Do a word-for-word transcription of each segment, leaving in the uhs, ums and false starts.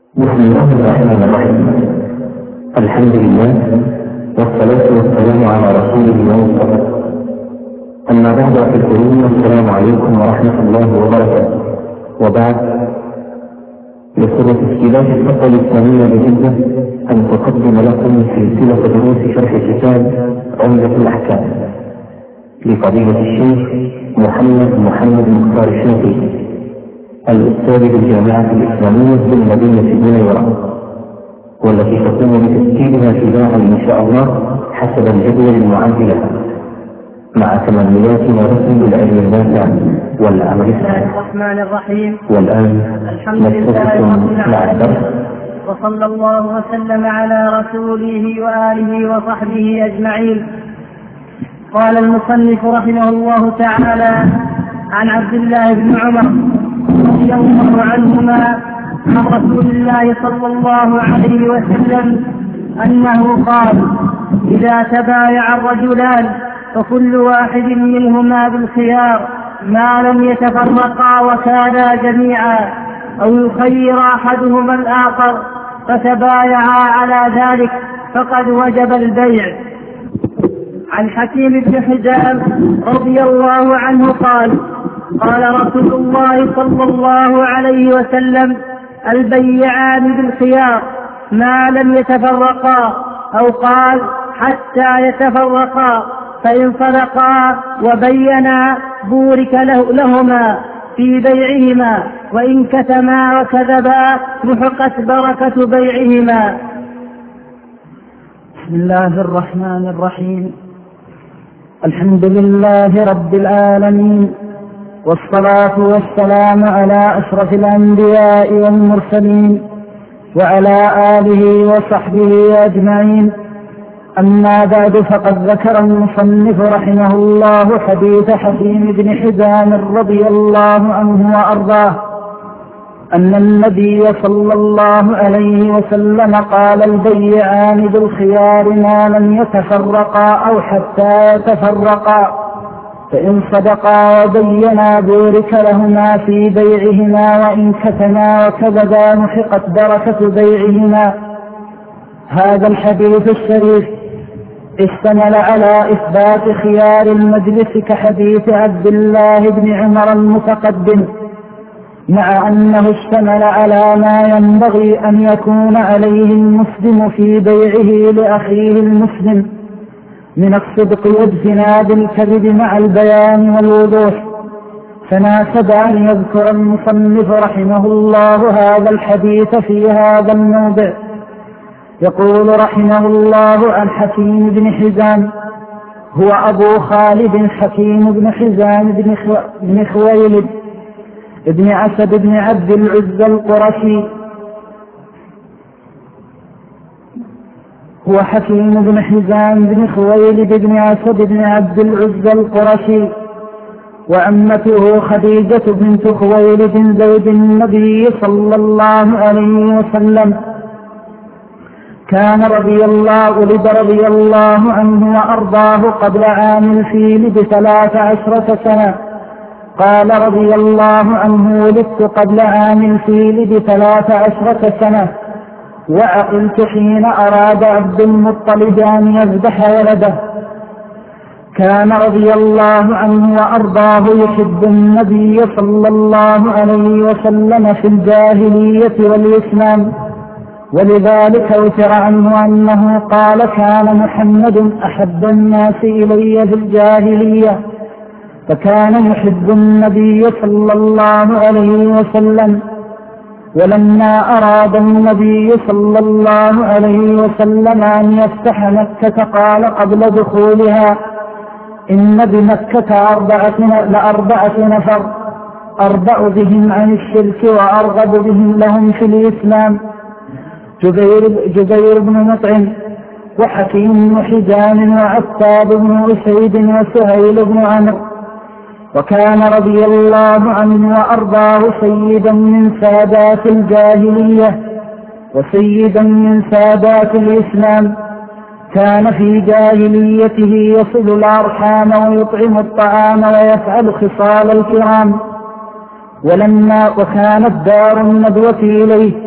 بسم الله الرحمن الرحيم. الحمد لله والصلاة والسلام على رسول الله. أما بعد فالكريم، السلام عليكم ورحمة الله وبركاته. وبعد، يسر تسجيلات الفترة الإسلامية بجدة أن تقدم لكم سلسلة دروس شرح كتاب عمدة الأحكام لفضيلة الشيخ محمد محمد مختار الشافعي، الأستاذ بالجامعة الإسلامية بالمدينة المنورة، والتي تقوم بتسجيلها تباعا إن شاء الله حسب الجدول المعد لها، مع تمنيات ورسم العلم النافع والعمل الصالح. الرحمن الرحيم. والآن الحمد لله رب مع الدرس. وصلى الله وسلم على رسوله وآله وصحبه أجمعين. قال المصنف رحمه الله تعالى: عن عبد الله بن عمر رضي الله عنهما عن رسول الله صلى الله عليه وسلم أنه قال: إذا تبايع الرجلان فكل واحد منهما بالخيار ما لم يتفرقا وكانا جميعا، أو يخير أحدهما الآخر فتبايعا على ذلك فقد وجب البيع. عن حكيم بن حزام رضي الله عنه قال: قال رسول الله صلى الله عليه وسلم: البيعان بالخيار ما لم يتفرقا، أو قال حتى يتفرقا، فإن صدقا وبينا بورك له لهما في بيعهما، وإن كتما وكذبا محقت بركة بيعهما. بسم الله الرحمن الرحيم. الحمد لله رب العالمين، والصلاة والسلام على أشرف الأنبياء والمرسلين وعلى آله وصحبه أجمعين. أما بعد، فقد ذكر المصنف رحمه الله حديث حكيم بن حزام رضي الله عنه وأرضاه أن النبي صلى الله عليه وسلم قال: البيعان بالخيار ما لم يتفرقا أو حتى يتفرقا، فإن صدقا وبينا بورك لهما في بيعهما، وإن كتما وكذبا محقت بركة بيعهما. هذا الحديث الشريف اشتمل على إثبات خيار المجلس كحديث عبد الله بن عمر المتقدم، مع أنه اشتمل على ما ينبغي أن يكون عليه المسلم في بيعه لأخيه المسلم من الصدق واجتناب الكذب مع البيان والوضوح. فناسب أن يذكر المصنف رحمه الله هذا الحديث في هذا الموضع. يقول رحمه الله عن حكيم بن حزام، هو أبو خالد حكيم بن حزام بن خويلد ابن أسد بن عبد العزى القرشي. هو حكيم بن حزام بن خويلد بن أسد بن عبد العزى القرشي، وعمته خديجة بنت خويلد زوج النبي صلى الله عليه وسلم. كان رضي الله ولد رضي الله عنه وأرضاه قبل عام الفيل بثلاث عشرة سنة. قال رضي الله عنه: ولدت قبل عام الفيل بثلاث عشرة سنة، وعقلت حين أراد عبد المطلب أن يذبح ولده. كان رضي الله عنه وأرضاه يحب النبي صلى الله عليه وسلم في الجاهلية والإسلام، ولذلك أثر عنه أنه قال: كان محمد أحب الناس إلي في الجاهلية. فكان يحب النبي صلى الله عليه وسلم. ولما أراد النبي صلى الله عليه وسلم أن يفتح مكة قال قبل دخولها: إن بمكة أربعة لأربعة نفر أربع بهم عن الشرك وأرغب بهم لهم في الإسلام: جبير, جبير بن مطعم، وحكيم بن حزام، وعتاب بن أسيد، وسهيل بن عمرو. وكان رضي الله عنه وأرضاه سيدا من سادات الجاهلية وسيدا من سادات الإسلام. كان في جاهليته يصل الأرحام ويطعم الطعام ويفعل خصال الكرام. ولما وكانت دار الندوة إليه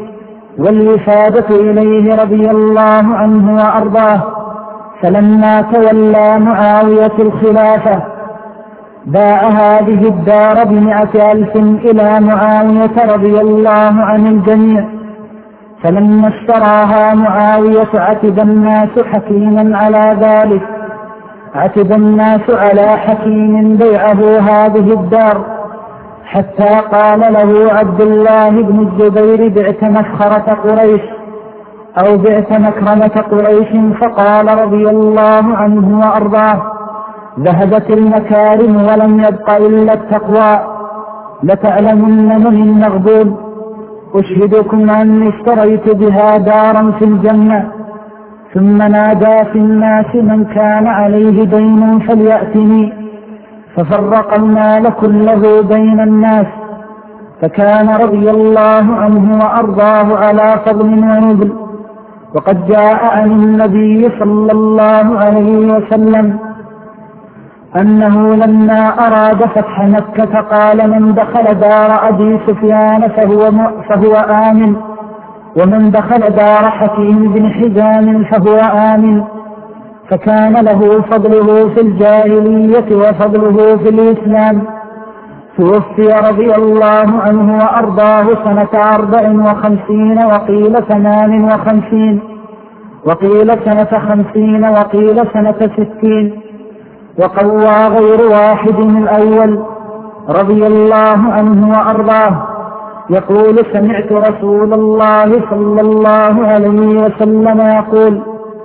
والوفادة إليه رضي الله عنه وأرضاه. فلما تولى معاوية الخلافة باع هذه الدار بمئة ألف إلى معاوية رضي الله عن الجميع. فلما اشتراها معاوية عتب الناس حكيما على ذلك عتب الناس على حكيم بيعه هذه الدار، حتى قال له عبد الله بن الزبير بعت مفخرة قريش أو بعت مكرمة قريش. فقال رضي الله عنه وأرضاه ذهبت المكارم ولم يبق إلا التقوى، لتعلمن من المغبون. أشهدكم أني اشتريت بها دارا في الجنة. ثم نادى في الناس من كان عليه دين فليأتني، ففرق المال كله بين الناس. فكان رضي الله عنه وأرضاه على فضل ونبل. وقد جاء عن النبي صلى الله عليه وسلم أنه لما أراد فتح مكة قال من دخل دار أبي سفيان فهو, فهو آمن، ومن دخل دار حكيم بن حزام فهو آمن. فكان له فضله في الجاهلية وفضله في الإسلام. توفي رضي الله عنه وأرضاه سنة أربع وخمسين وقيل ثمان وخمسين وقيل سنة خمسين وقيل سنة ستين، وقوى غير واحد من الأول رضي الله عنه وأرضاه. يقول سمعت رسول الله صلى الله عليه وسلم يقول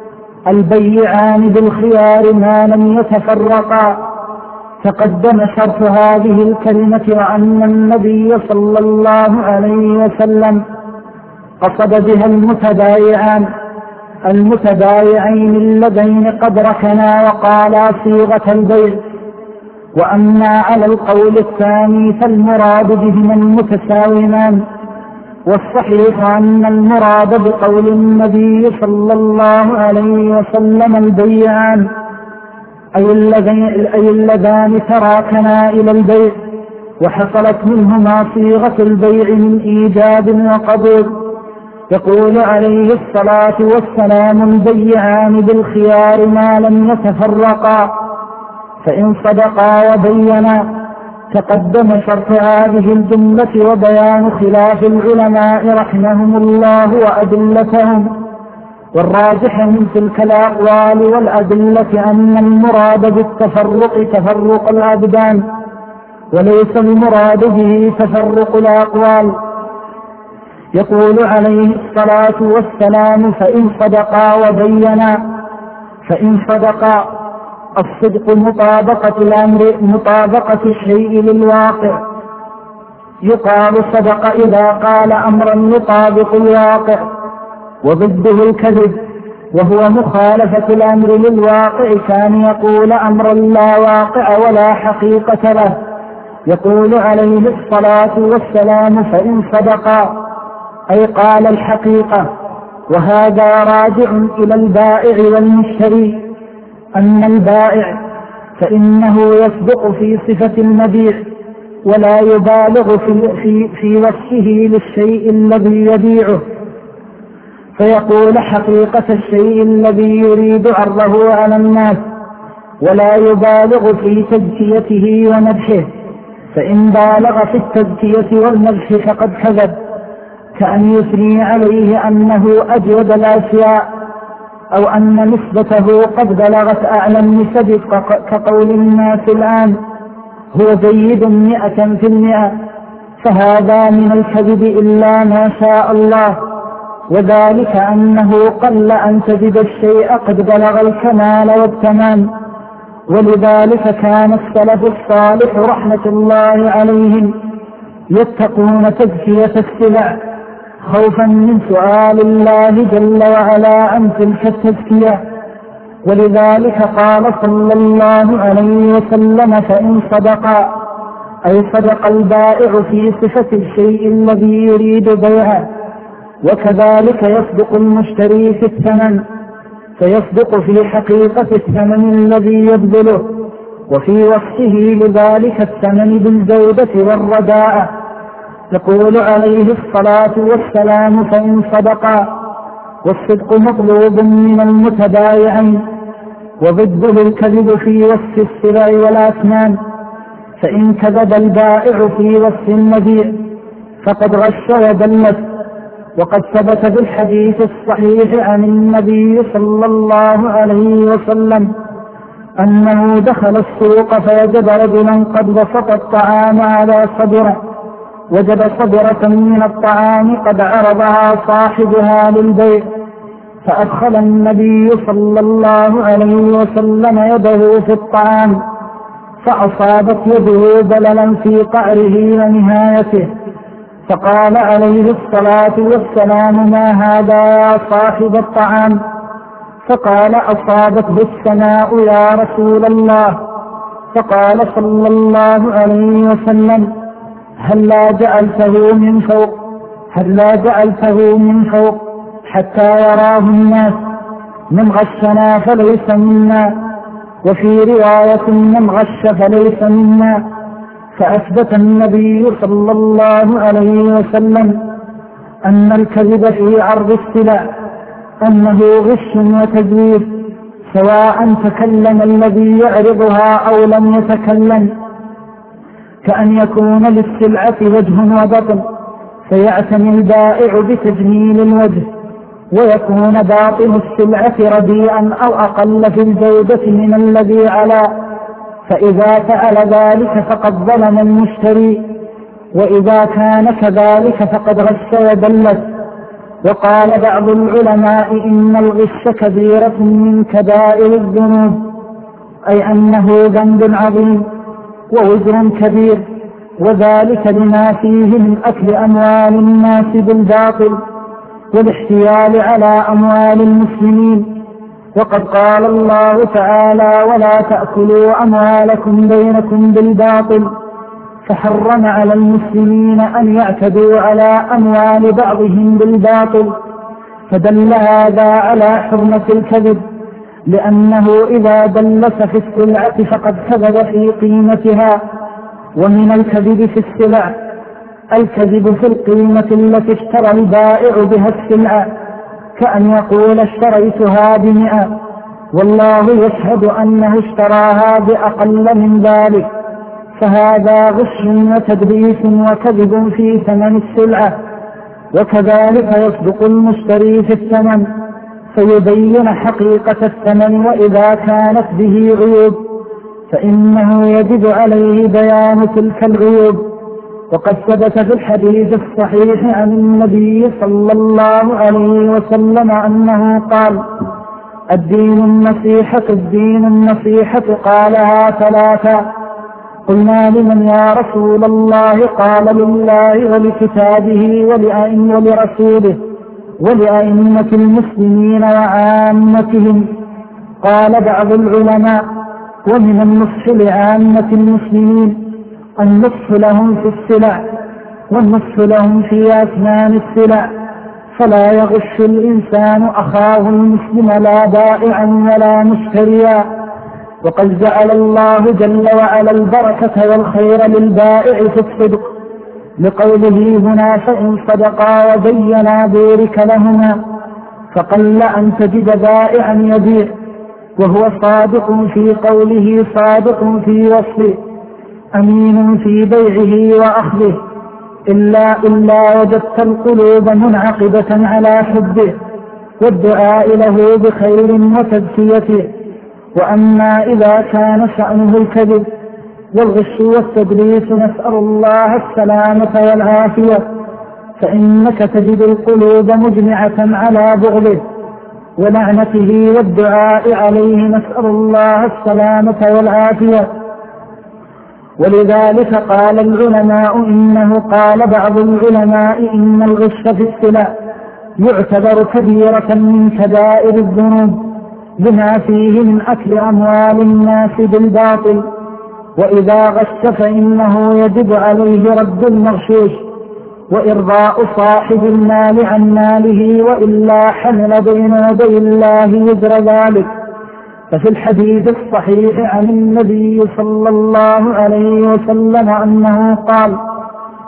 البيعان بالخيار ما لم يتفرقا. تقدم شرط هذه الكلمة وأن النبي صلى الله عليه وسلم قصد بها المتبايعان المتبايعين اللذين قد ركنا وقالا صيغة البيع. وأما على القول الثاني فالمراد بهما المتساومان، والصحيح أن المراد بقول النبي صلى الله عليه وسلم البيعان أي اللذان تراكنا إلى البيع وحصلت منهما صيغة البيع من إيجاب وقبول. يقول عليه الصلاة والسلام البيعان بالخيار ما لم يتفرقا، فإن صدقا وبينا. تقدم شرط هذه الجملة وبيان خلاف العلماء رحمهم الله وأدلتهم. والراجح من تلك الأقوال والأدلة أن المراد بالتفرق تفرق الأبدان، وليس المراد به تفرق الأقوال. يقول عليه الصلاة والسلام فإن صدقا وبينا. فإن صدقا الصدق مطابقة الأمر مطابقة الشيء للواقع. يقال صدق إذا قال أمرا يطابق الواقع، وضده الكذب وهو مخالفة الأمر للواقع، كان يقول أمرا لا واقع ولا حقيقة له. يقول عليه الصلاة والسلام فإن صدقا أي قال الحقيقة. وهذا راجع إلى البائع والمشتري، أن البائع فإنه يصدق في صفة المبيع ولا يبالغ في, في, في وصفه للشيء الذي يبيعه، فيقول حقيقة الشيء الذي يريد عرضه على الناس، ولا يبالغ في تزكيته ومدحه. فإن بالغ في التزكية والمدح فقد كذب، كأن يثني عليه أنه أجود الأشياء، أو أن نسبته قد بلغت أعلى النسب، كقول الناس الآن هو جيد مئة في المئة. فهذا من الكذب إلا ما شاء الله، وذلك أنه قل أن تجد الشيء قد بلغ الكمال والتمام. ولذلك كان السلف الصالح رحمة الله عليهم يتقون تزكية السلع خوفا من سؤال الله جل وعلا عن تلك التزكية. ولذلك قال صلى الله عليه وسلم فإن صدقا أي صدق البائع في صفة الشيء الذي يريد بيعه. وكذلك يصدق المشتري في الثمن، فيصدق في حقيقة الثمن الذي يبذله، وفي وصفه لذلك الثمن بالجودة والرداءة. يقول عليه الصلاة والسلام: فإن صدقا، والصدق مطلوب من المتبايعين، وضده الكذب في وصف السلع والأثمان، فإن كذب البائع في وصف المبيع فقد غش ودلس. وقد ثبت بالحديث الصحيح عن النبي صلى الله عليه وسلم أنه دخل السوق فوجد رجلا قد بسط الطعام على صدره، وجد صدرة من الطعام قد عرضها صاحبها للبيع، فأدخل النبي صلى الله عليه وسلم يده في الطعام فأصابت يده بللا في قعره ونهايته، فقال عليه الصلاة والسلام: ما هذا يا صاحب الطعام؟ فقال: أصابت بالسماء يا رسول الله. فقال صلى الله عليه وسلم: هل لا جعلته من فوق هل لا جعلته من فوق حتى يراه الناس؟ من غشنا فليس منا، وفي رواية: من غش فليس منا. فأثبت النبي صلى الله عليه وسلم أن الكذب في عرض السلع أنه غش وتزوير، سواء تكلم الذي يعرضها أو لم يتكلم، كأن يكون للسلعة وجه وبطن فيعتني البائع بتجميل الوجه، ويكون باطن السلعة رديئا أو أقل في الجودة من الذي على، فإذا فعل ذلك فقد ظلم المشتري، وإذا كان كذلك فقد غش ودلس. وقال بعض العلماء: إن الغش كبيرة من كبائر الذنوب، أي أنه ذنب عظيم ووزر كبير، وذلك لما فيه من أكل أموال الناس بالباطل والاحتيال على أموال المسلمين. وقد قال الله تعالى: ولا تأكلوا أموالكم بينكم بالباطل، فحرم على المسلمين أن يعتدوا على أموال بعضهم بالباطل، فدل هذا على حرمة الكذب، لأنه إذا دلس في السلعة فقد كذب في قيمتها. ومن الكذب في السلع الكذب في القيمة التي اشترى البائع بها السلعة، كأن يقول: اشتريتها بمئة والله يشهد أنه اشتراها بأقل من ذلك، فهذا غش وتدليس وكذب في ثمن السلعة. وكذلك يصدق المشتري في الثمن فيبين حقيقة الثمن، وإذا كانت به عيوب فإنه يجب عليه بيان تلك العيوب. وقد ثبت في الحديث الصحيح عن النبي صلى الله عليه وسلم أنه قال: الدين النصيحة الدين النصيحة قالها ثلاثة. قلنا: لمن يا رسول الله؟ قال: لله ولكتابه ولأئمة ولرسوله ولأئمة المسلمين وعامتهم. قال بعض العلماء: ومن النصح لعامة المسلمين النصح لهم في السلع، والنصح لهم في أثمان السلع، فلا يغش الإنسان أخاه المسلم لا بائعا ولا مشتريا. وقد جعل الله جل وعلا البركة والخير للبائع في الصدق، لقوله هنا: فإن صدقا وبينا بورك لهما. فقل أن تجد بائعا يبيع وهو صادق في قوله صادق في وصفه أمين في بيعه وأخذه، إلا إلا وجدت القلوب منعقدة على حبه والدعاء له بخير وتزكيته. وأما إذا كان شأنه الكذب والغش والتدليس نسأل الله السلامة والعافية، فإنك تجد القلوب مجمعة على بغضه ولعنته والدعاء عليه، نسأل الله السلامة والعافية. ولذلك قال العلماء إنه قال بعض العلماء إن الغش في السلع يعتبر كبيرة من كبائر الذنوب بما فيه من أكل أموال الناس بالباطل، وإذا غش فإنه يجب عليه رد المغشوش وإرضاء صاحب المال عن ماله، وإلا حمل بين يدي الله وزر ذلك. ففي الحديث الصحيح عن النبي صلى الله عليه وسلم أنه قال: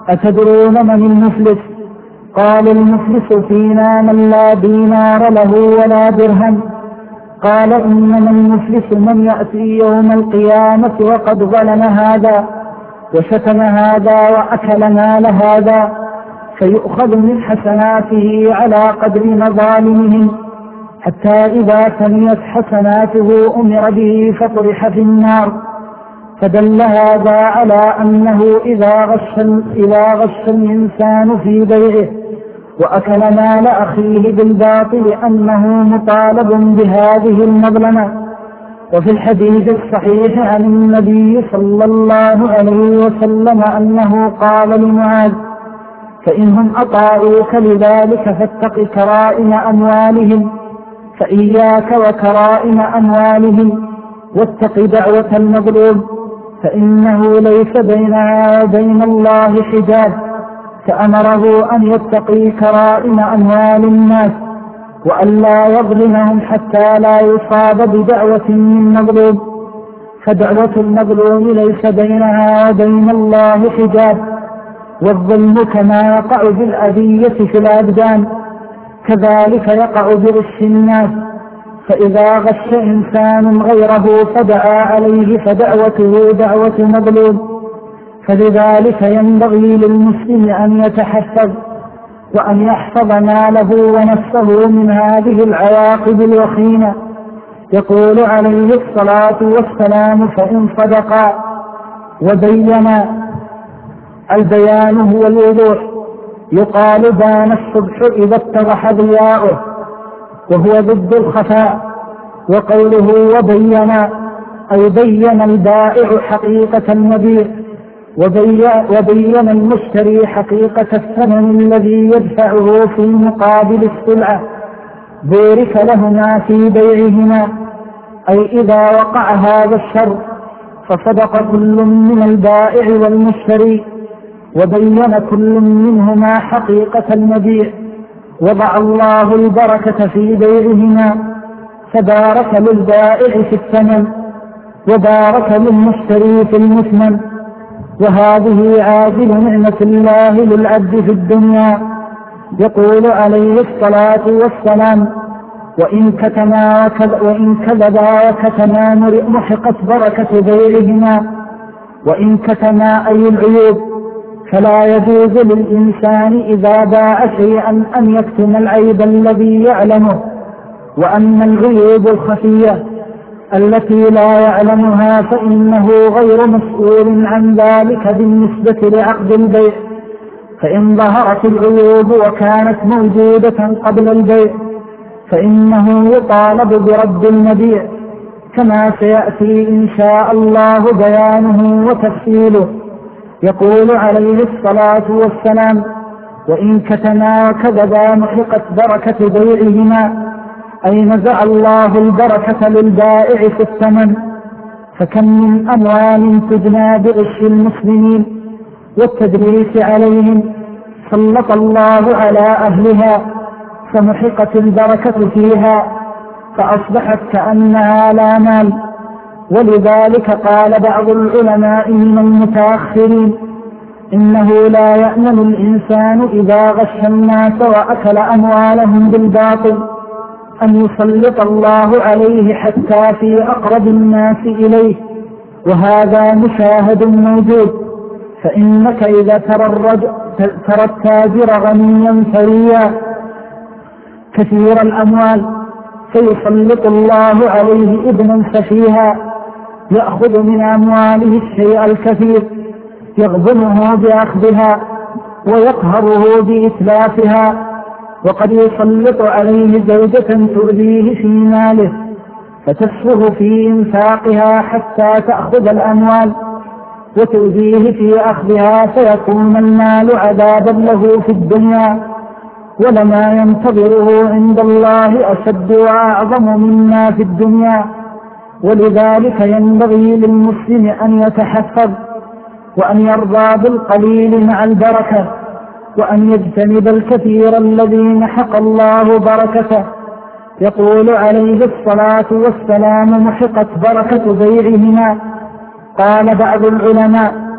أتدرون من المفلس؟ قال المفلس فينا من لا دينار له ولا درهم. قال إنما المفلس من يأتي يوم القيامة وقد ظلم هذا وشتم هذا وأكل مال هذا، فيؤخذ من حسناته على قدر مظالمهم، حتى إذا سميت حسناته أمر به فطرح في النار. فدل هذا على أنه إذا غش, إذا غش الإنسان في بيعه وأكل مال أخيه بالباطل أنه مطالب بهذه المظلمة. وفي الحديث الصحيح عن النبي صلى الله عليه وسلم أنه قال لمعاذ: فإنهم أطاعوك لذلك فاتق كرائم أموالهم، فإياك وكرائم أموالهم، واتق دعوة المظلوم، فإنه ليس بينها وبين الله حجاب. فأمره أن يتقي كرائم أموال الناس وأن لا يظلمهم حتى لا يصاب بدعوة من مظلوم، فدعوة المظلوم ليس بينها وبين الله حجاب. والظلم كما يقع بالأذية في الأبدان كذلك يقع برش الناس، فإذا غش إنسان غيره فدعا عليه فدعوته دعوة مظلوم. فلذلك ينبغي للمسلم أن يتحفظ وأن يحفظ ماله ونفسه من هذه العواقب الوخيمة. يقول عليه الصلاة والسلام: فإن صدقا وبينا، البيان هو الوضوح. يقال بان الصبح إذا اتضح ضياؤه، وهو ضد الخفاء. وقوله وبينا أي بين البائع حقيقة المبيع، وبين المشتري حقيقة الثمن الذي يدفعه في مقابل السلعة، بورك لهما في بيعهما. أي إذا وقع هذا الشر فصدق كل من البائع والمشتري، وبين كل منهما حقيقة المبيع، وضع الله البركة في بيعهما، فبارك للبائع في الثمن وبارك للمشتري في المثمن. وهذه عاجل نعمة الله للعبد في الدنيا. يقول عليه الصلاة والسلام: وإن كتما وإن كذبا وكتما محقت بركة بيعهما. وإن كتما أي العيوب، فلا يجوز للإنسان إذا باع شيئا أن يكتم العيب الذي يعلمه. وأما العيوب الخفية التي لا يعلمها فإنه غير مسؤول عن ذلك بالنسبة لعقد البيع. فإن ظهرت العيوب وكانت موجودة قبل البيع فإنه يطالب برد المبيع، كما سيأتي إن شاء الله بيانه وتفصيله. يقول عليه الصلاة والسلام: وإن كتما وكذبا محقت بركة بيعهما، أي نزع الله البركة للبائع في الثمن. فكم من أموال تجنى بغش المسلمين والتدليس عليهم سلط الله على أهلها فمحقت البركة فيها فأصبحت كأنها لا مال. ولذلك قال بعض العلماء من المتأخرين: إنه لا يأمن الإنسان إذا غش الناس وأكل أموالهم بالباطل أن يسلط الله عليه حتى في أقرب الناس إليه، وهذا مشاهد موجود. فإنك إذا ترى, الرجل ترى التاجر غنيا ثريا كثير الأموال فيسلط الله عليه ابنا سفيها يأخذ من أمواله الشيء الكثير، يغبنه بأخذها ويقهره بإتلافها. وقد يسلط عليه زوجة تؤذيه في ماله فتسفه في إنفاقها حتى تأخذ الأموال وتؤذيه في أخذها، فيكون المال عذابا له في الدنيا، ولما ينتظره عند الله أشد وأعظم مما في الدنيا. ولذلك ينبغي للمسلم أن يتحفظ وأن يرضى بالقليل مع البركة، وأن يجتنب الكثير الذي محق الله بركته. يقول عليه الصلاة والسلام: محقت بركة بيعهما. قال بعض العلماء: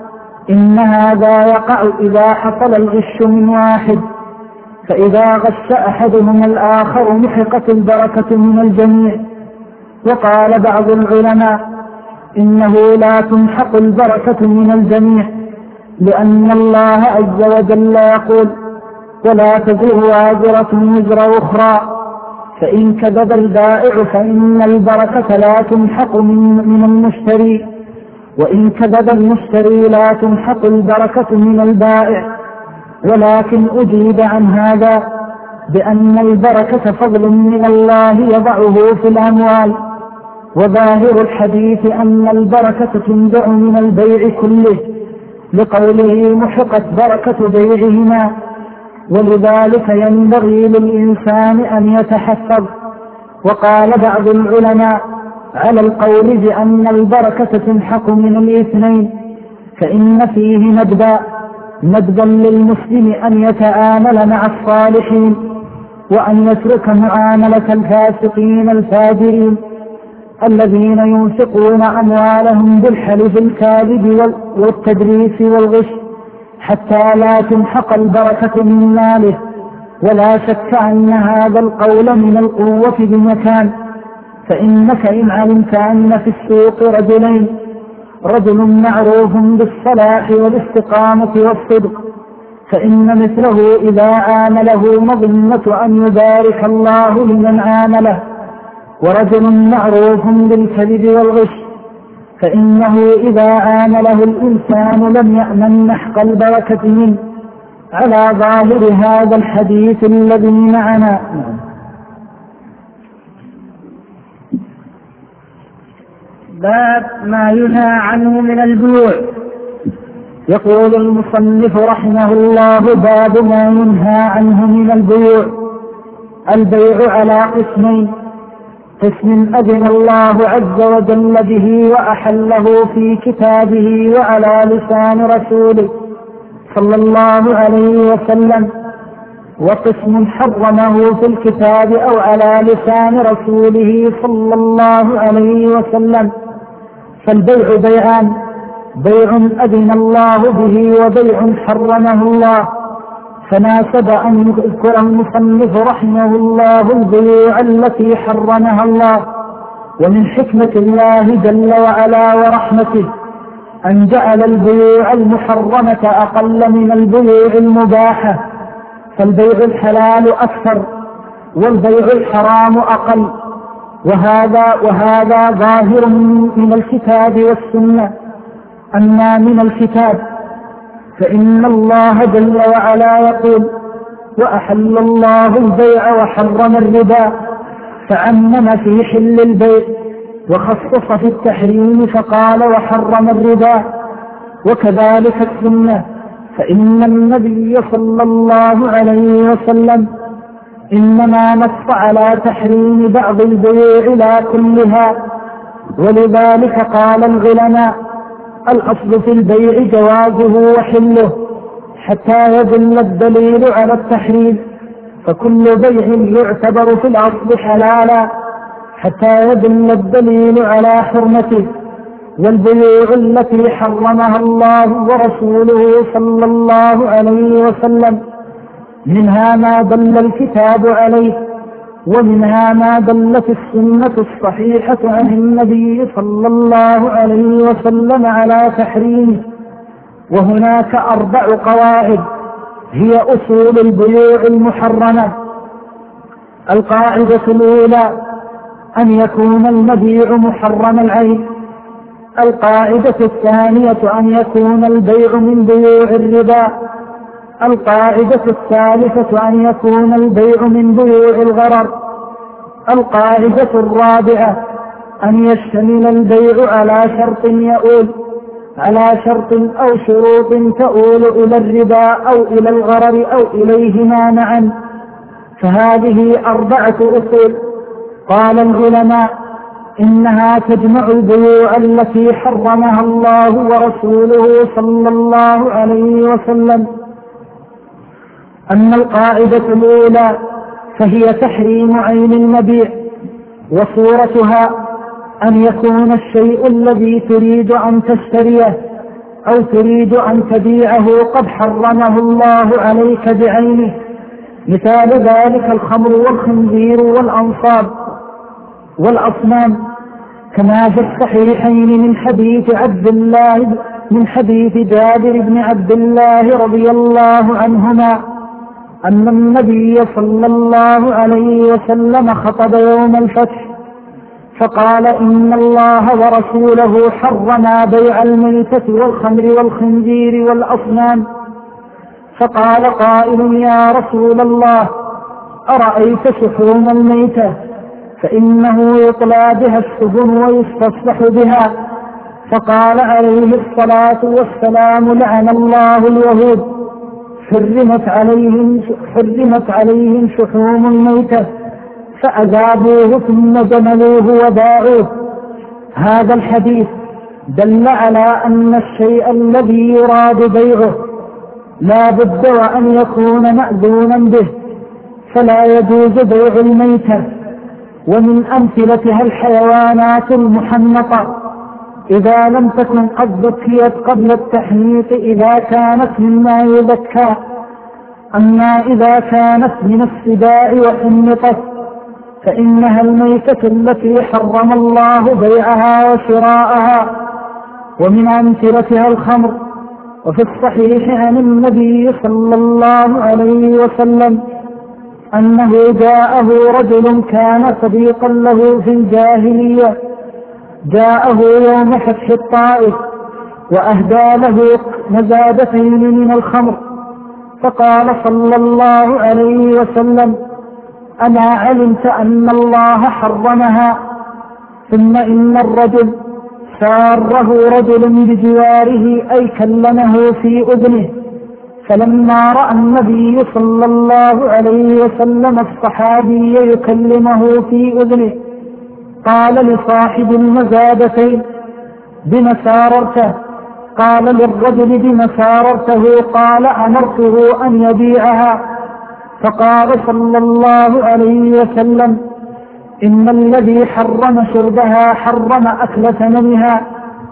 إن هذا يقع إذا حصل الغش من واحد، فإذا غش أحدهم الآخر محقت البركة من الجميع. وقال بعض العلماء إنه لا تمحق البركة من الجميع، لأن الله عز وجل يقول: ولا تزر وازرة وزر أخرى، فإن كذب البائع فإن البركة لا تمحق من المشتري، وإن كذب المشتري لا تمحق البركة من البائع. ولكن أجيب عن هذا بأن البركة فضل من الله يضعه في الأموال، وظاهر الحديث أن البركة تنزع من البيع كله، لقوله: محقت بركة بيعهما. ولذلك ينبغي للإنسان أن يتحفظ. وقال بعض العلماء على القول بأن البركة تمحق من الاثنين، فإن فيه ندبا ندبا للمسلم أن يتعامل مع الصالحين، وأن يترك معاملة الفاسقين الفاجرين الذين ينفقون أموالهم بالحلف الكاذب والتدريس والغش، حتى لا تمحق البركة من ماله. ولا شك أن هذا القول من القوة بمكان، فإنك إن علمت أن في السوق رجلين، رجل معروف بالصلاح والاستقامة والصدق، فإن مثله إذا عامله مظنة أن يبارك الله لمن عامله، ورجل معروف بالكذب والغش، فإنه إذا عامله الإنسان لم يأمن محق البركة منه، على ظاهر هذا الحديث الذي معنا. باب ما ينهى عنه من البيوع. يقول المصنف رحمه الله: باب ما ينهى عنه من البيوع. البيع على قسمين: قسم أذن الله عز وجل به وأحله في كتابه وعلى لسان رسوله صلى الله عليه وسلم، وقسم حرمه في الكتاب أو على لسان رسوله صلى الله عليه وسلم. فالبيع بيعان: بيع أذن الله به وبيع حرمه الله. فناسب أن يذكر المصنف رحمه الله البيوع التي حرمها الله. ومن حكمة الله جل وعلا ورحمته أن جعل البيوع المحرمة أقل من البيوع المباحة، فالبيع الحلال أكثر والبيع الحرام أقل. وهذا وهذا ظاهر من الكتاب والسنة. أما من الكتاب فإن الله جل وعلا يقول: وأحل الله البيع وحرم الربا، فعمم في حل البيع وخصص في التحريم فقال: وحرم الربا. وكذلك السنة، فإن النبي صلى الله عليه وسلم إنما نص على تحريم بعض البيوع لا كلها. ولذلك قال العلماء: الأصل في البيع جوازه وحله حتى يدل الدليل على التحريم، فكل بيع يعتبر في الأصل حلالا حتى يدل الدليل على حرمته. والبيوع التي حرمها الله ورسوله صلى الله عليه وسلم منها ما دل الكتاب عليه، ومنها ما دلت السنة الصحيحة عن النبي صلى الله عليه وسلم على تحريمه. وهناك أربع قواعد هي أصول البيوع المحرمة. القاعدة الأولى: أن يكون المبيع محرم العين. القاعدة الثانية: أن يكون البيع من بيوع الربا. القاعدة الثالثة: أن يكون البيع من بيوع الغرر. القاعدة الرابعة: أن يشتمل البيع على شرط يؤول على شرط أو شروط تؤول إلى الربا أو إلى الغرر أو إليهما معا. فهذه أربعة أصول. قال العلماء: إنها تجمع البيوع التي حرمها الله ورسوله صلى الله عليه وسلم. أما القاعدة الأولى فهي تحريم عين المبيع، وصورتها أن يكون الشيء الذي تريد أن تشتريه أو تريد أن تبيعه قد حرمه الله عليك بعينه، مثال ذلك الخمر والخنزير والأنصاب والأصنام، كما في الصحيحين من حديث عبد الله من حديث جابر بن عبد الله رضي الله عنهما أن النبي صلى الله عليه وسلم خطب يوم الفتح فقال: إن الله ورسوله حرما بيع الميتة والخمر والخنزير والأصنام. فقال قائل: يا رسول الله، أرأيت شحوم الميتة؟ فإنه يطلى بها السفن ويستصلح بها. فقال عليه الصلاة والسلام: لعن الله اليهود، حرمت عليهم, حرمت عليهم شحوم الميتة، فأذابوه ثم جملوه وباعوه. هذا الحديث دل على أن الشيء الذي يراد بيعه لا بد وأن يكون مأذونا به، فلا يجوز بيع الميتة. ومن أمثلتها الحيوانات المحنطة إذا لم تكن قد ذكيت قبل التحنيط إذا كانت مما يذكى، أما إذا كانت من السباع وحنطت فإنها الميتة التي حرم الله بيعها وشراءها. ومن أمثلتها الخمر. وفي الصحيح عن النبي صلى الله عليه وسلم أنه جاءه رجل كان صديقا له في الجاهلية، جاءه يوم فتح الطائف وأهدى له مزادتين من الخمر، فقال صلى الله عليه وسلم: أما علمت أن الله حرمها؟ ثم إن الرجل ساره رجل بجواره أي كلمه في أذنه، فلما رأى النبي صلى الله عليه وسلم الصحابي يكلمه في أذنه قال لصاحب المزادتين: بما ساررته؟ قال للرجل: بما ساررته؟ قال: أمرته أن يبيعها. فقال صلى الله عليه وسلم: إن الذي حرم شربها حرم أكل ثمنها،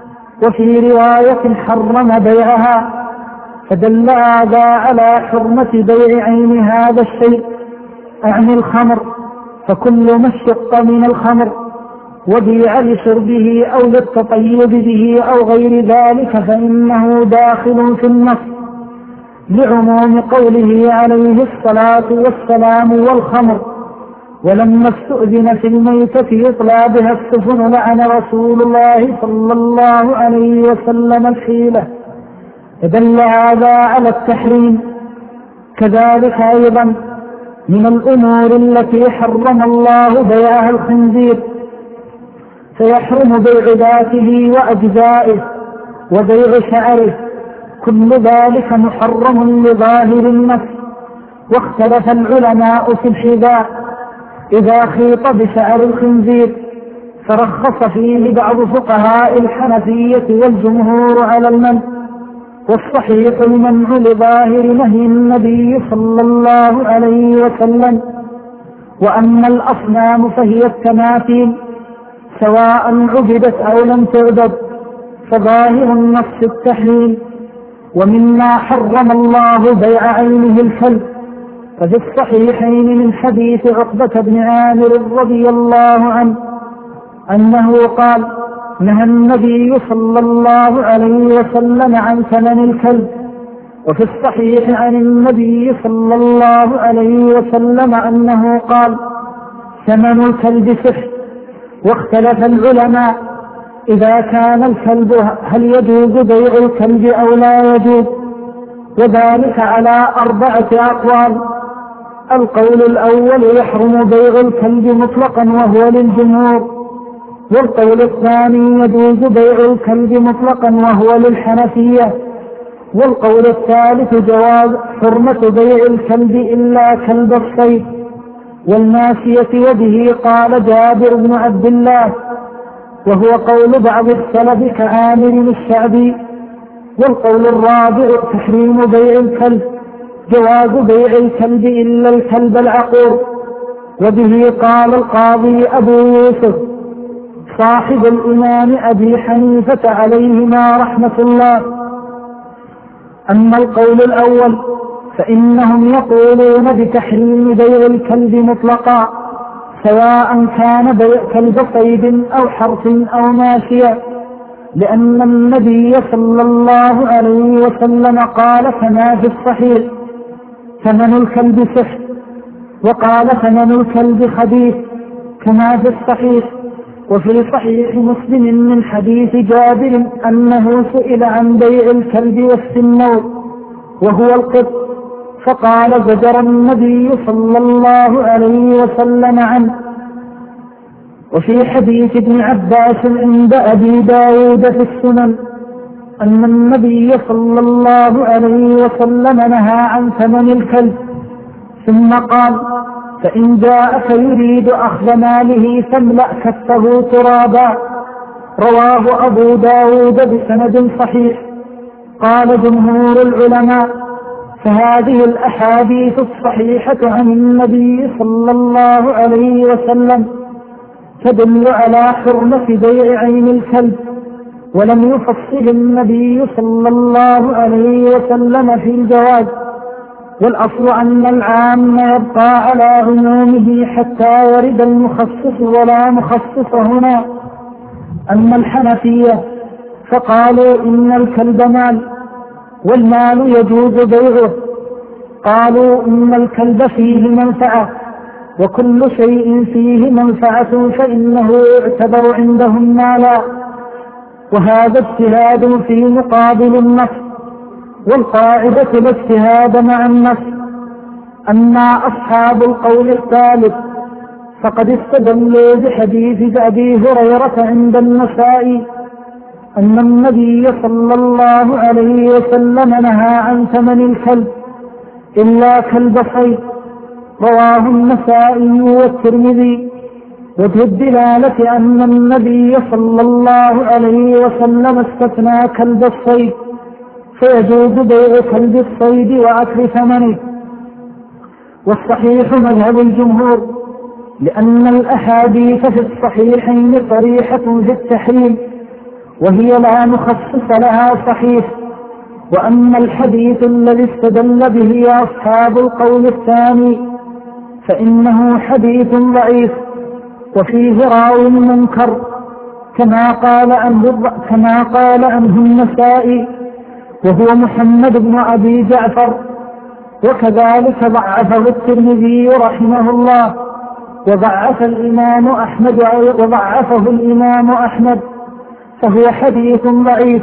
وفي رواية حرم بيعها. فدل هذا على حرمة بيع عين هذا الشيء أعني الخمر، فكل ما اشتق من الخمر وبيع لشربه أو للتطيب به أو غير ذلك فإنه داخل في النص، لعموم قوله عليه الصلاة والسلام: والخمر. ولما استؤذن في الميتة يطلى بها السفن لعن رسول الله صلى الله عليه وسلم الحيلة، فدل هذا على التحريم. كذلك أيضا من الأمور التي حرم الله بيعها الخنزير، فيحرم بيع ذاته وأجزائه وبيع شعره، كل ذلك محرم لظاهر النص. واختلف العلماء في الحذاء إذا خيط بشعر الخنزير، فرخص فيه بعض فقهاء الحنفية والجمهور على المنع، والصحيح المنع لظاهر نهي النبي صلى الله عليه وسلم. وأما الأصنام فهي التماثيل سواء عبدت أو لم تعبد، فظاهر النص التحريم. ومما حرم الله بيع عينه الكلب، ففي الصحيحين من حديث عقبة بن عامر رضي الله عنه أنه قال: نهى النبي صلى الله عليه وسلم عن ثمن الكلب. وفي الصحيح عن النبي صلى الله عليه وسلم أنه قال: ثمن الكلب سحر. واختلف العلماء إذا كان الكلب هل يجوز بيع الكلب أو لا يجوز، وذلك على أربعة أقوال. القول الأول: يحرم بيع الكلب مطلقا وهو للجمهور. والقول الثاني: يجوز بيع الكلب مطلقا وهو للحنفية. والقول الثالث: جواز حرمة بيع الكلب إلا كلب الصيد والماشية، وبه قال جابر بن عبد الله، وهو قول بعض السلف كعامر الشعبي. والقول الرابع: تحريم بيع الكلب، جواز بيع الكلب إلا الكلب العقور، وبه قال القاضي أبو يوسف صاحب الإمام أبي حنيفة عليهما رحمة الله. أما القول الأول فإنهم يقولون بتحريم بيع الكلب مطلقا، سواء كان بيع كلب صيد أو حرث أو ماشية، لأن النبي صلى الله عليه وسلم قال كما في الصحيح: ثمن الكلب سحر، وقال ثمن الكلب خبيث كما في الصحيح. وفي صحيح مسلم من حديث جابر أنه سئل عن بيع الكلب والسنور وهو القط، فقال: زجر النبي صلى الله عليه وسلم عنه. وفي حديث ابن عباس عند أبي داود في السنن أن النبي صلى الله عليه وسلم نهى عن ثمن الكلب، ثم قال: فإن جاءك يريد أخذ ماله فاملأ كفه ترابا. رواه أبو داود بسند صحيح. قال جمهور العلماء: فهذه الأحاديث الصحيحة عن النبي صلى الله عليه وسلم تدل على حرمة بيع عين الكلب، ولم يفصل النبي صلى الله عليه وسلم في الجواز، والأصل أن العام يبقى على عمومه حتى يرد المخصص ولا مخصص هنا. أما الحنفية فقالوا إن الكلب مال والمال يجوز بيعه. قالوا إن الكلب فيه منفعة، وكل شيء فيه منفعة فإنه يعتبر عندهم مالا، وهذا اجتهاد في مقابل النص، والقاعدة لا اجتهاد مع النص. أما أصحاب القول الثالث فقد استدلوا بحديث أبي هريرة عند النسائي أن النبي صلى الله عليه وسلم نهى عن ثمن الكلب إلا كلب صيد، رواه النسائي والترمذي. وجه الدلالة أن النبي صلى الله عليه وسلم استثنى كلب الصيد، فيجوز بيع كلب الصيد وأكل ثمنه. والصحيح مذهب الجمهور، لأن الأحاديث في الصحيحين صريحة في التحريم، وهي لا مخصص لها صحيح. وأما الحديث الذي استدل به أصحاب القول الثاني فإنه حديث ضعيف وفيه راو منكر، كما قال عنه كما قال عنه النسائي، وهو محمد بن أبي جعفر، وكذلك ضعفه الترمذي رحمه الله، وضعف الإمام أحمد وضعفه الإمام أحمد، فهو حديث ضعيف.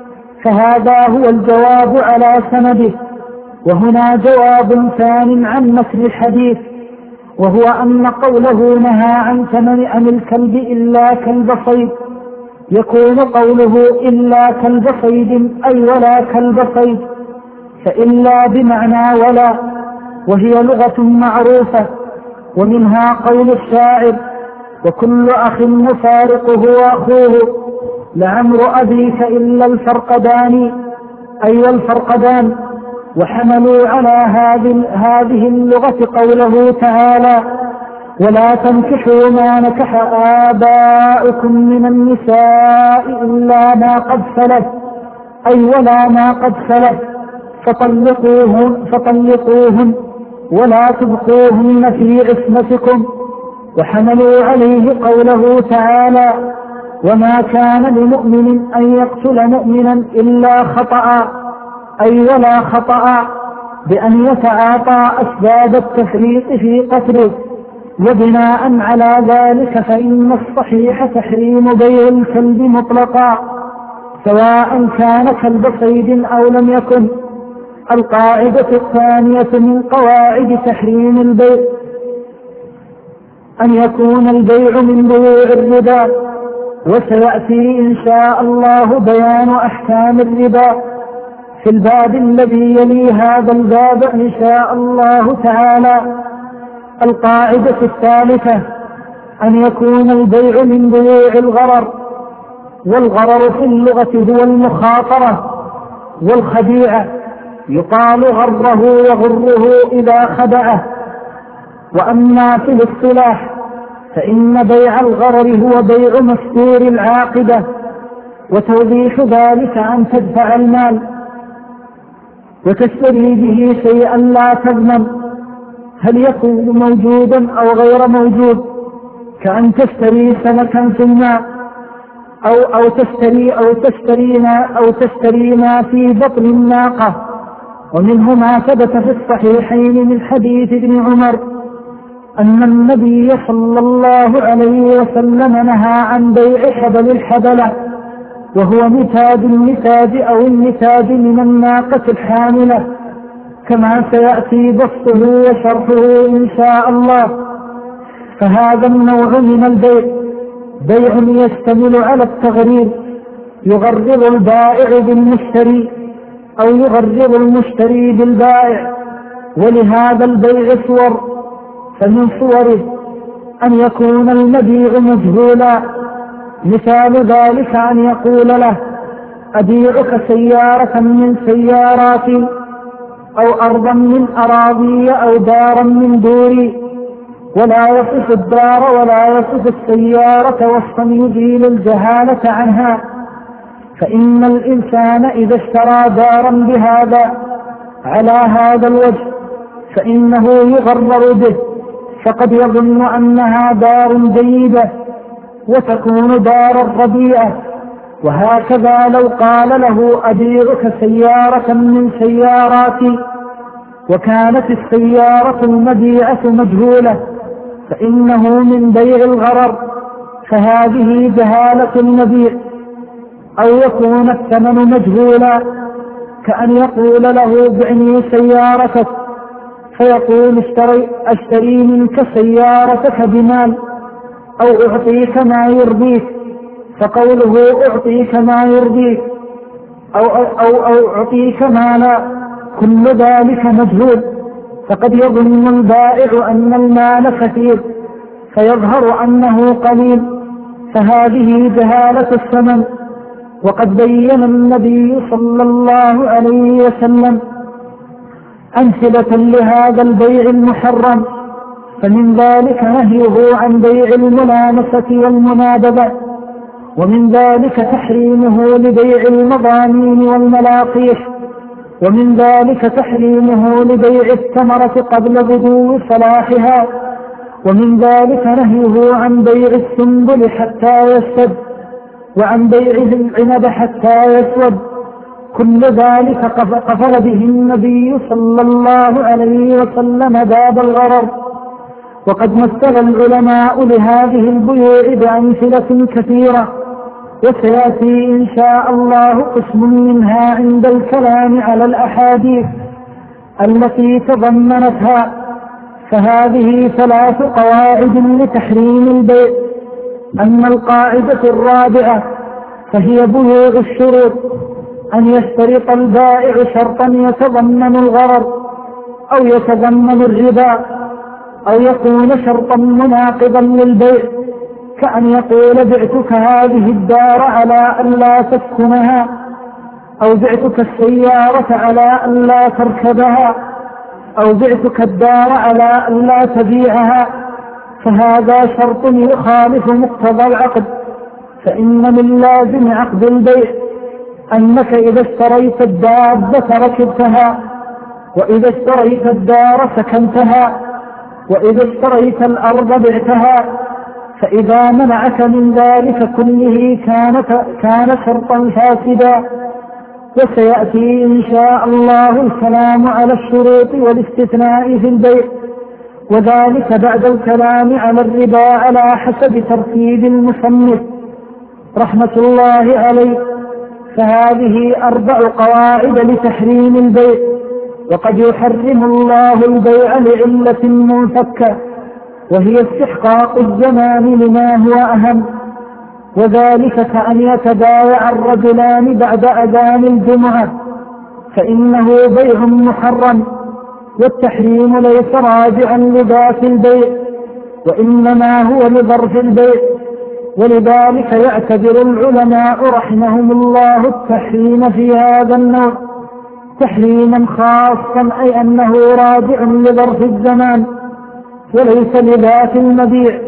فهذا هو الجواب على سنده. وهنا جواب ثان عن نسل الحديث، وهو أن قوله نهى عن ثمن عن الكلب إلا كلب صيد، يكون قوله إلا كلب صيد أي ولا كلب صيد، فإلا بمعنى ولا، وهي لغة معروفة. ومنها قول الشاعر: وكل أخ مفارقه وأخوه، لعمر أبيك إلا الفرقدان، أي والفرقدان. وحملوا على هذه اللغة قوله تعالى: ولا تنكحوا ما نكح آباؤكم من النساء إلا ما قد سلف، أي ولا ما قد سلف، فطلقوهن, فطلقوهن ولا تبقوهن في عصمتكم. وحملوا عليه قوله تعالى: وما كان لمؤمن أن يقتل مؤمنا إلا خطأ، أي ولا خطأ، بأن يتعاطى أسباب التفريط في قتله. وبناء على ذلك فإن الصحيح تحريم بيع الكلب مطلقا، سواء كان كلب صيد أو لم يكن. القاعدة الثانية من قواعد تحريم البيع أن يكون البيع من بيوع الربا، وسيأتي إن شاء الله بيان أحكام الربا في الباب الذي يلي هذا الباب إن شاء الله تعالى. القاعدة الثالثة أن يكون البيع من بيوع الغرر، والغرر في اللغة هو المخاطرة والخديعة، يقال غره وغره إذا خدعه. وأما في الاصطلاح فإن بيع الغرر هو بيع مستور العاقبة، وتوضيح ذلك أن تدفع المال. وتشتري به شيئا لا تضمن هل يكون موجودا أو غير موجود، كأن تشتري سمكا في الماء أو أو تشتري أو تشتري ما أو تشتري ما في بطن الناقة. ومنه ما ثبت في الصحيحين من حديث ابن عمر أن النبي صلى الله عليه وسلم نهى عن بيع حبل الحبلة، وهو نتاج النتاج أو النتاج من الناقة الحاملة، كما سيأتي بسطه وشرحه إن شاء الله. فهذا النوع من البيع بيع يشتمل على التغرير، يغرر البائع بالمشتري أو يغرر المشتري بالبائع. ولهذا البيع صور، فمن صوره أن يكون المبيع مجهولا، مثال ذلك أن يقول له أبيعك سيارة من سياراتي أو أرضا من أراضي أو دارا من دوري، ولا يصف الدار ولا يصف السيارة وصفا يزيل الجهالة عنها. فإن الإنسان إذا اشترى دارا بهذا على هذا الوجه فإنه يغرر به، فقد يظن أنها دار جيدة وتكون دار رديئة. وهكذا لو قال له أبيعك سيارة من سياراتي وكانت السيارة المبيعة مجهولة فإنه من بيع الغرر، فهذه جهالة المبيع. أو يكون الثمن مجهولا، كأن يقول له بعني سيارتك فيقول اشتري, اشتري منك سيارتك بمال أو أعطيك ما يرضيك، فقوله أعطيك ما يرضيك أو, أو, أو أعطيك مالا كل ذلك مجهول، فقد يظن البائع أن المال كثير فيظهر أنه قليل، فهذه جهالة الثمن. وقد بين النبي صلى الله عليه وسلم أمثلة لهذا البيع المحرم، فمن ذلك نهيه عن بيع الملامسة والمنابذة، ومن ذلك تحريمه لبيع المضامين والملاقيح، ومن ذلك تحريمه لبيع الثمرة قبل بدو صلاحها، ومن ذلك نهيه عن بيع السنبل حتى يسد، وعن بيعه العنب حتى يسود. كل ذلك قفل به النبي صلى الله عليه وسلم باب الغرر. وقد مثل العلماء لهذه البيوع بأمثلة كثيرة، وسيأتي إن شاء الله قسم منها عند الكلام على الأحاديث التي تضمنتها. فهذه ثلاث قواعد لتحريم البيع. أما القاعدة الرابعة فهي بلوغ الشروط، أن يشترط البائع شرطا يتضمن الغرر أو يتضمن الربا، أو يكون شرطا مناقضا للبيع، كأن يقول بعتك هذه الدار على أن لا تسكنها، أو بعتك السيارة على أن لا تركبها، أو بعتك الدار على أن لا تبيعها، فهذا شرط يخالف مقتضى العقد. فإن من لازم عقد البيع أنك إذا اشتريت الدابة ركبتها، وإذا اشتريت الدار سكنتها، وإذا اشتريت الأرض بعتها. فإذا منعك من ذلك كله كان, كان شرطا فاسدا. وسيأتي إن شاء الله الكلام على الشروط والاستثناء في البيع، وذلك بعد الكلام على الربا على حسب ترتيب المصنف رحمة الله عليه. فهذه أربع قواعد لتحريم البيع. وقد يحرم الله البيع لعلة منفكة، وهي استحقاق الزمان لما هو أهم، وذلك كأن يتبايع الرجلان بعد أذان الجمعة، فإنه بيع محرم، والتحريم ليس راجعا لذات البيع وإنما هو لظرف البيع. ولذلك يعتبر العلماء رحمهم الله التحريم في هذا النوع تحريما خاصا، أي أنه راجع لظرف الزمان وليس لذات المبيع.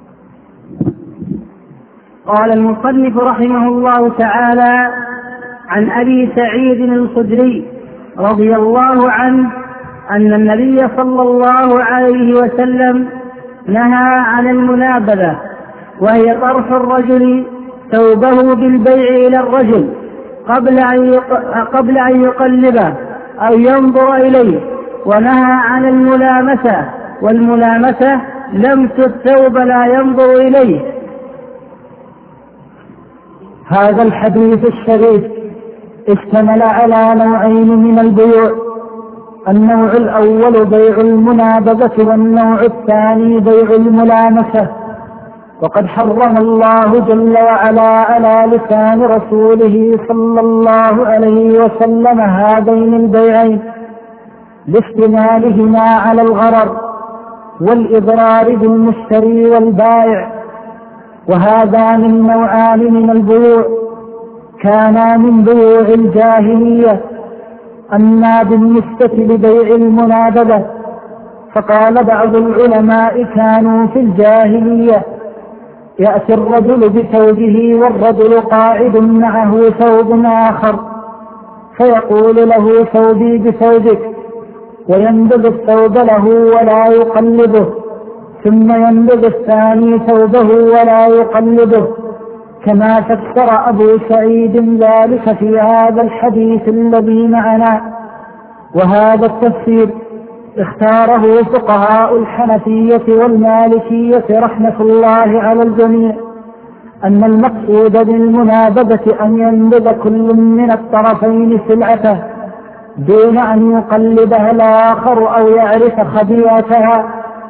قال المصنف رحمه الله تعالى: عن أبي سعيد الخدري رضي الله عنه أن النبي صلى الله عليه وسلم نهى عن المنابذة، وهي طرح الرجل ثوبه بالبيع إلى الرجل قبل أن قبل أن يقلبه أو ينظر إليه، ونهى عن الملامسة، والملامسة لمس الثوب لا ينظر إليه. هذا الحديث الشريف اشتمل على نوعين من البيوع: النوع الأول بيع المنابذة، والنوع الثاني بيع الملامسة. وقد حرم الله جل وعلا على لسان رسوله صلى الله عليه وسلم هذين البيعين لاشتمالهما على الغرر والإضرار بالمشتري والبائع. وهذا من نوعان من البيوع كانا من بيوع الجاهلية. أما بالنسبة لبيع المنابذة فقال بعض العلماء كانوا في الجاهلية يأتي الرجل بثوبه والرجل قاعد معه ثوب آخر، فيقول له ثوبي بثوبك، وينبذ الثوب له ولا يقلبه، ثم ينبذ الثاني ثوبه ولا يقلبه، كما فسر أبو سعيد ذلك في هذا الحديث الذي معنا. وهذا التفسير اختاره فقهاء الحنفية والمالكية رحمة الله على الجميع، أن المقصود بالمنابذة أن ينبذ كل من الطرفين سلعته دون أن يقلبها الآخر أو يعرف خبيئتها.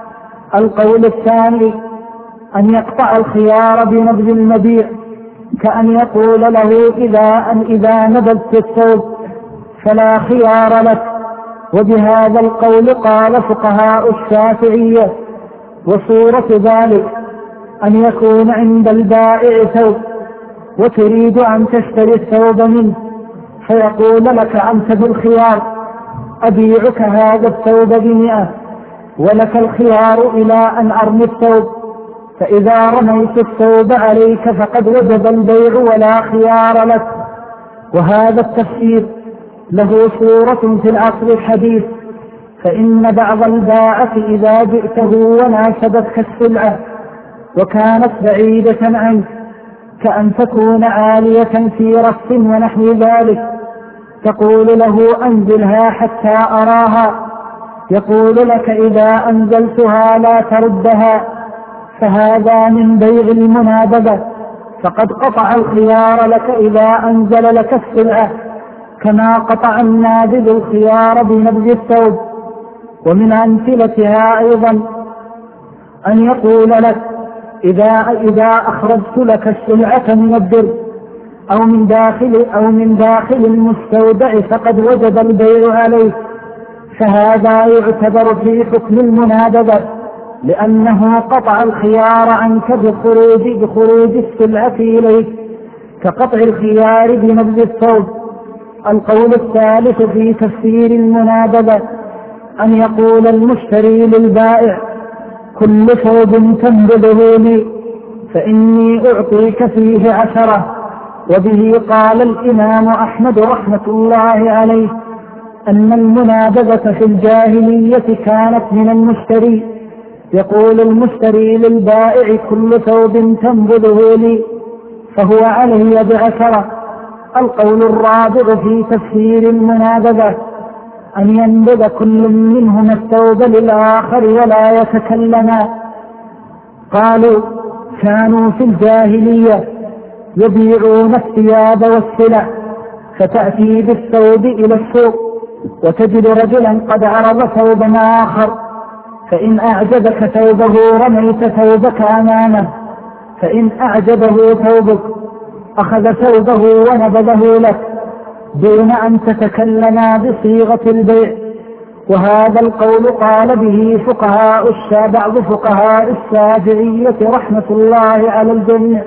القول الثاني أن يقطع الخيار بنبذ المبيع، كأن يقول له إذا أن إذا نبذت الثوب فلا خيار لك. وبهذا القول قال فقهاء الشافعية. وصورة ذلك أن يكون عند البائع ثوب وتريد أن تشتري الثوب منه، فيقول لك أنت بالخيار أبيعك هذا الثوب بمئة، ولك الخيار إلى أن أرمي الثوب، فإذا رميت الثوب عليك فقد وجب البيع ولا خيار لك. وهذا التفسير له صورة في العصر الحديث، فإن بعض الباعة إذا جئته وناسبتك السلعة وكانت بعيدة عنك، كأن تكون عالية في رف ونحو ذلك، تقول له أنزلها حتى أراها، يقول لك إذا أنزلتها لا تردها، فهذا من بيع المنابذة، فقد قطع الخيار لك إذا أنزل لك السلعة، كما قطع النابذ الخيار بنبذ الثوب. ومن أمثلتها أيضا أن يقول لك إذا, إذا أخرجت لك السلعة من الدر أو من داخل, أو من داخل المستودع فقد وجب البيع عليك، فهذا يعتبر في حكم المنابذة، لأنه قطع الخيار عنك بخروج, بخروج السلعة إليك، كقطع الخيار بنبذ الثوب. القول الثالث في تفسير المنابذة أن يقول المشتري للبائع كل ثوب تنبذه لي فإني أعطيك فيه عشرة. وبه قال الإمام أحمد رحمة الله عليه أن المنابذة في الجاهلية كانت من المشتري، يقول المشتري للبائع كل ثوب تنبذه لي فهو علي بعشرة. القول الرابع في تفسير المنابذة أن ينبذ كل منهما الثوب للآخر ولا يتكلما. قالوا كانوا في الجاهلية يبيعون الثياب والسلع، فتأتي بالثوب إلى السوق وتجد رجلا قد عرض ثوبا آخر، فإن أعجبك ثوبه رميت ثوبك أمامه، فإن أعجبه ثوبك أخذ ثوبه ونبذه لك دون أن تتكلما بصيغة البيع. وهذا القول قال به فقهاء الشافعية، بعض فقهاء الشافعية رحمة الله على الجميع.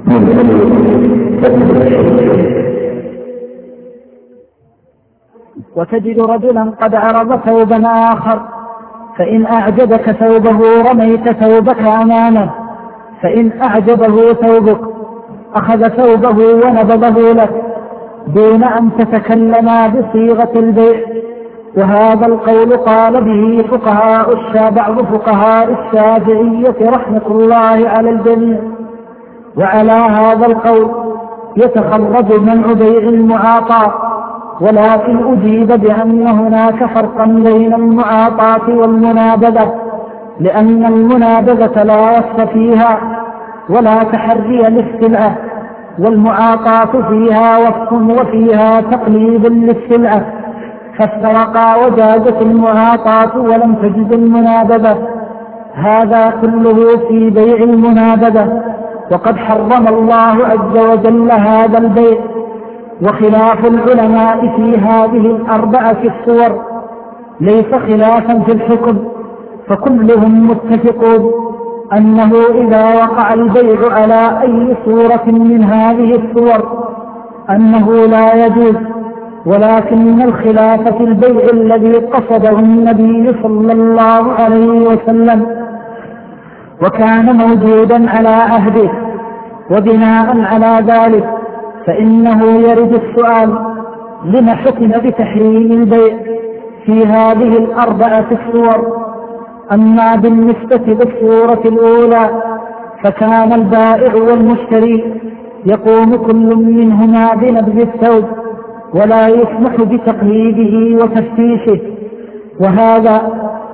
وتجد رجلا قد عرض ثوبا آخر، فإن أعجبك ثوبه رميت ثوبك أمامه، فإن أعجبه ثوبك أخذ ثوبه ونبذه لك دون أن تتكلما بصيغة البيع. وهذا القول قال به فقهاء بعض فقهاء الشافعية رحمة الله على الجميع. وعلى هذا القول يتخرج منع بيع المعاطاة، ولكن أجيب بأن هناك فرقا بين المعاطاة والمنابذة، لأن المنابذة لا وصف فيها ولا تحري للسلعة، والمعاطاة فيها وصف وفيها تقليد للسلعة، فافترقا وجازت المعاطاة ولم تجز المنابذة. هذا كله في بيع المنابذة، وقد حرم الله عز وجل هذا البيع. وخلاف العلماء في هذه الأربعة الصور ليس خلافا في الحكم، فكلهم متفقون أنه إذا وقع البيع على أي صورة من هذه الصور أنه لا يجوز، ولكن الخلاف في البيع الذي قصده النبي صلى الله عليه وسلم وكان موجودا على عهده. وبناء على ذلك فإنه يرد السؤال: لم حكم بتحريم البيع في هذه الأربعة الصور؟ أما بالنسبة للصورة الأولى فكان البائع والمشتري يقوم كل منهما بنبذ الثوب ولا يسمح بتقليده وتفتيشه، وهذا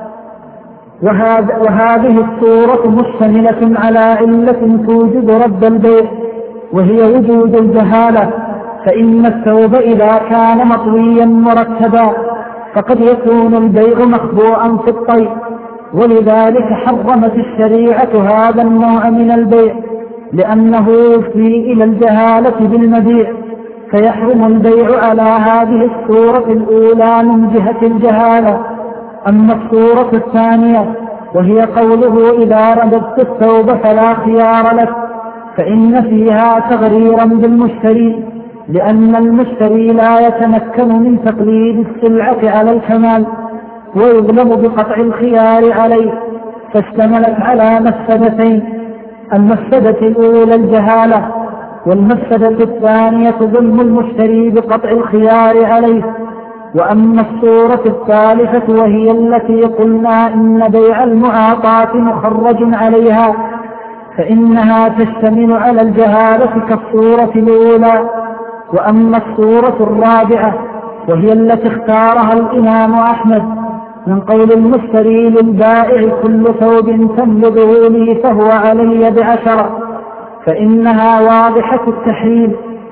وهذا وهذه الصورة مشتملة على علة توجب رد البيع، وهي وجود الجهالة. فإن الثوب إذا كان مطويا مرتبا فقد يكون البيع مخبوءا في الطي، ولذلك حرمت الشريعة هذا النوع من البيع، لأنه يفضي إلى الجهالة بالمبيع، فيحرم البيع على هذه الصورة الأولى من جهة الجهالة. أما الصورة الثانية وهي قوله: إذا رددت الثوب فلا خيار لك، فإن فيها تغريرا بالمشتري، لأن المشتري لا يتمكن من تقليد السلعة على الكمال ويظلم بقطع الخيار عليه، فاشتملت على مفسدتين: المفسدة الأولى الجهالة، والمفسدة الثانية ظلم المشتري بقطع الخيار عليه. وأما الصورة الثالثة وهي التي قلنا إن بيع المعاطاة مخرج عليها، فإنها تشتمل على الجهالة كالصورة الأولى. وأما الصورة الرابعة وهي التي اختارها الإمام أحمد من قول المشتري للبائع: كل ثوب تملده لي فهو علي بعشرة، فإنها واضحة التحريم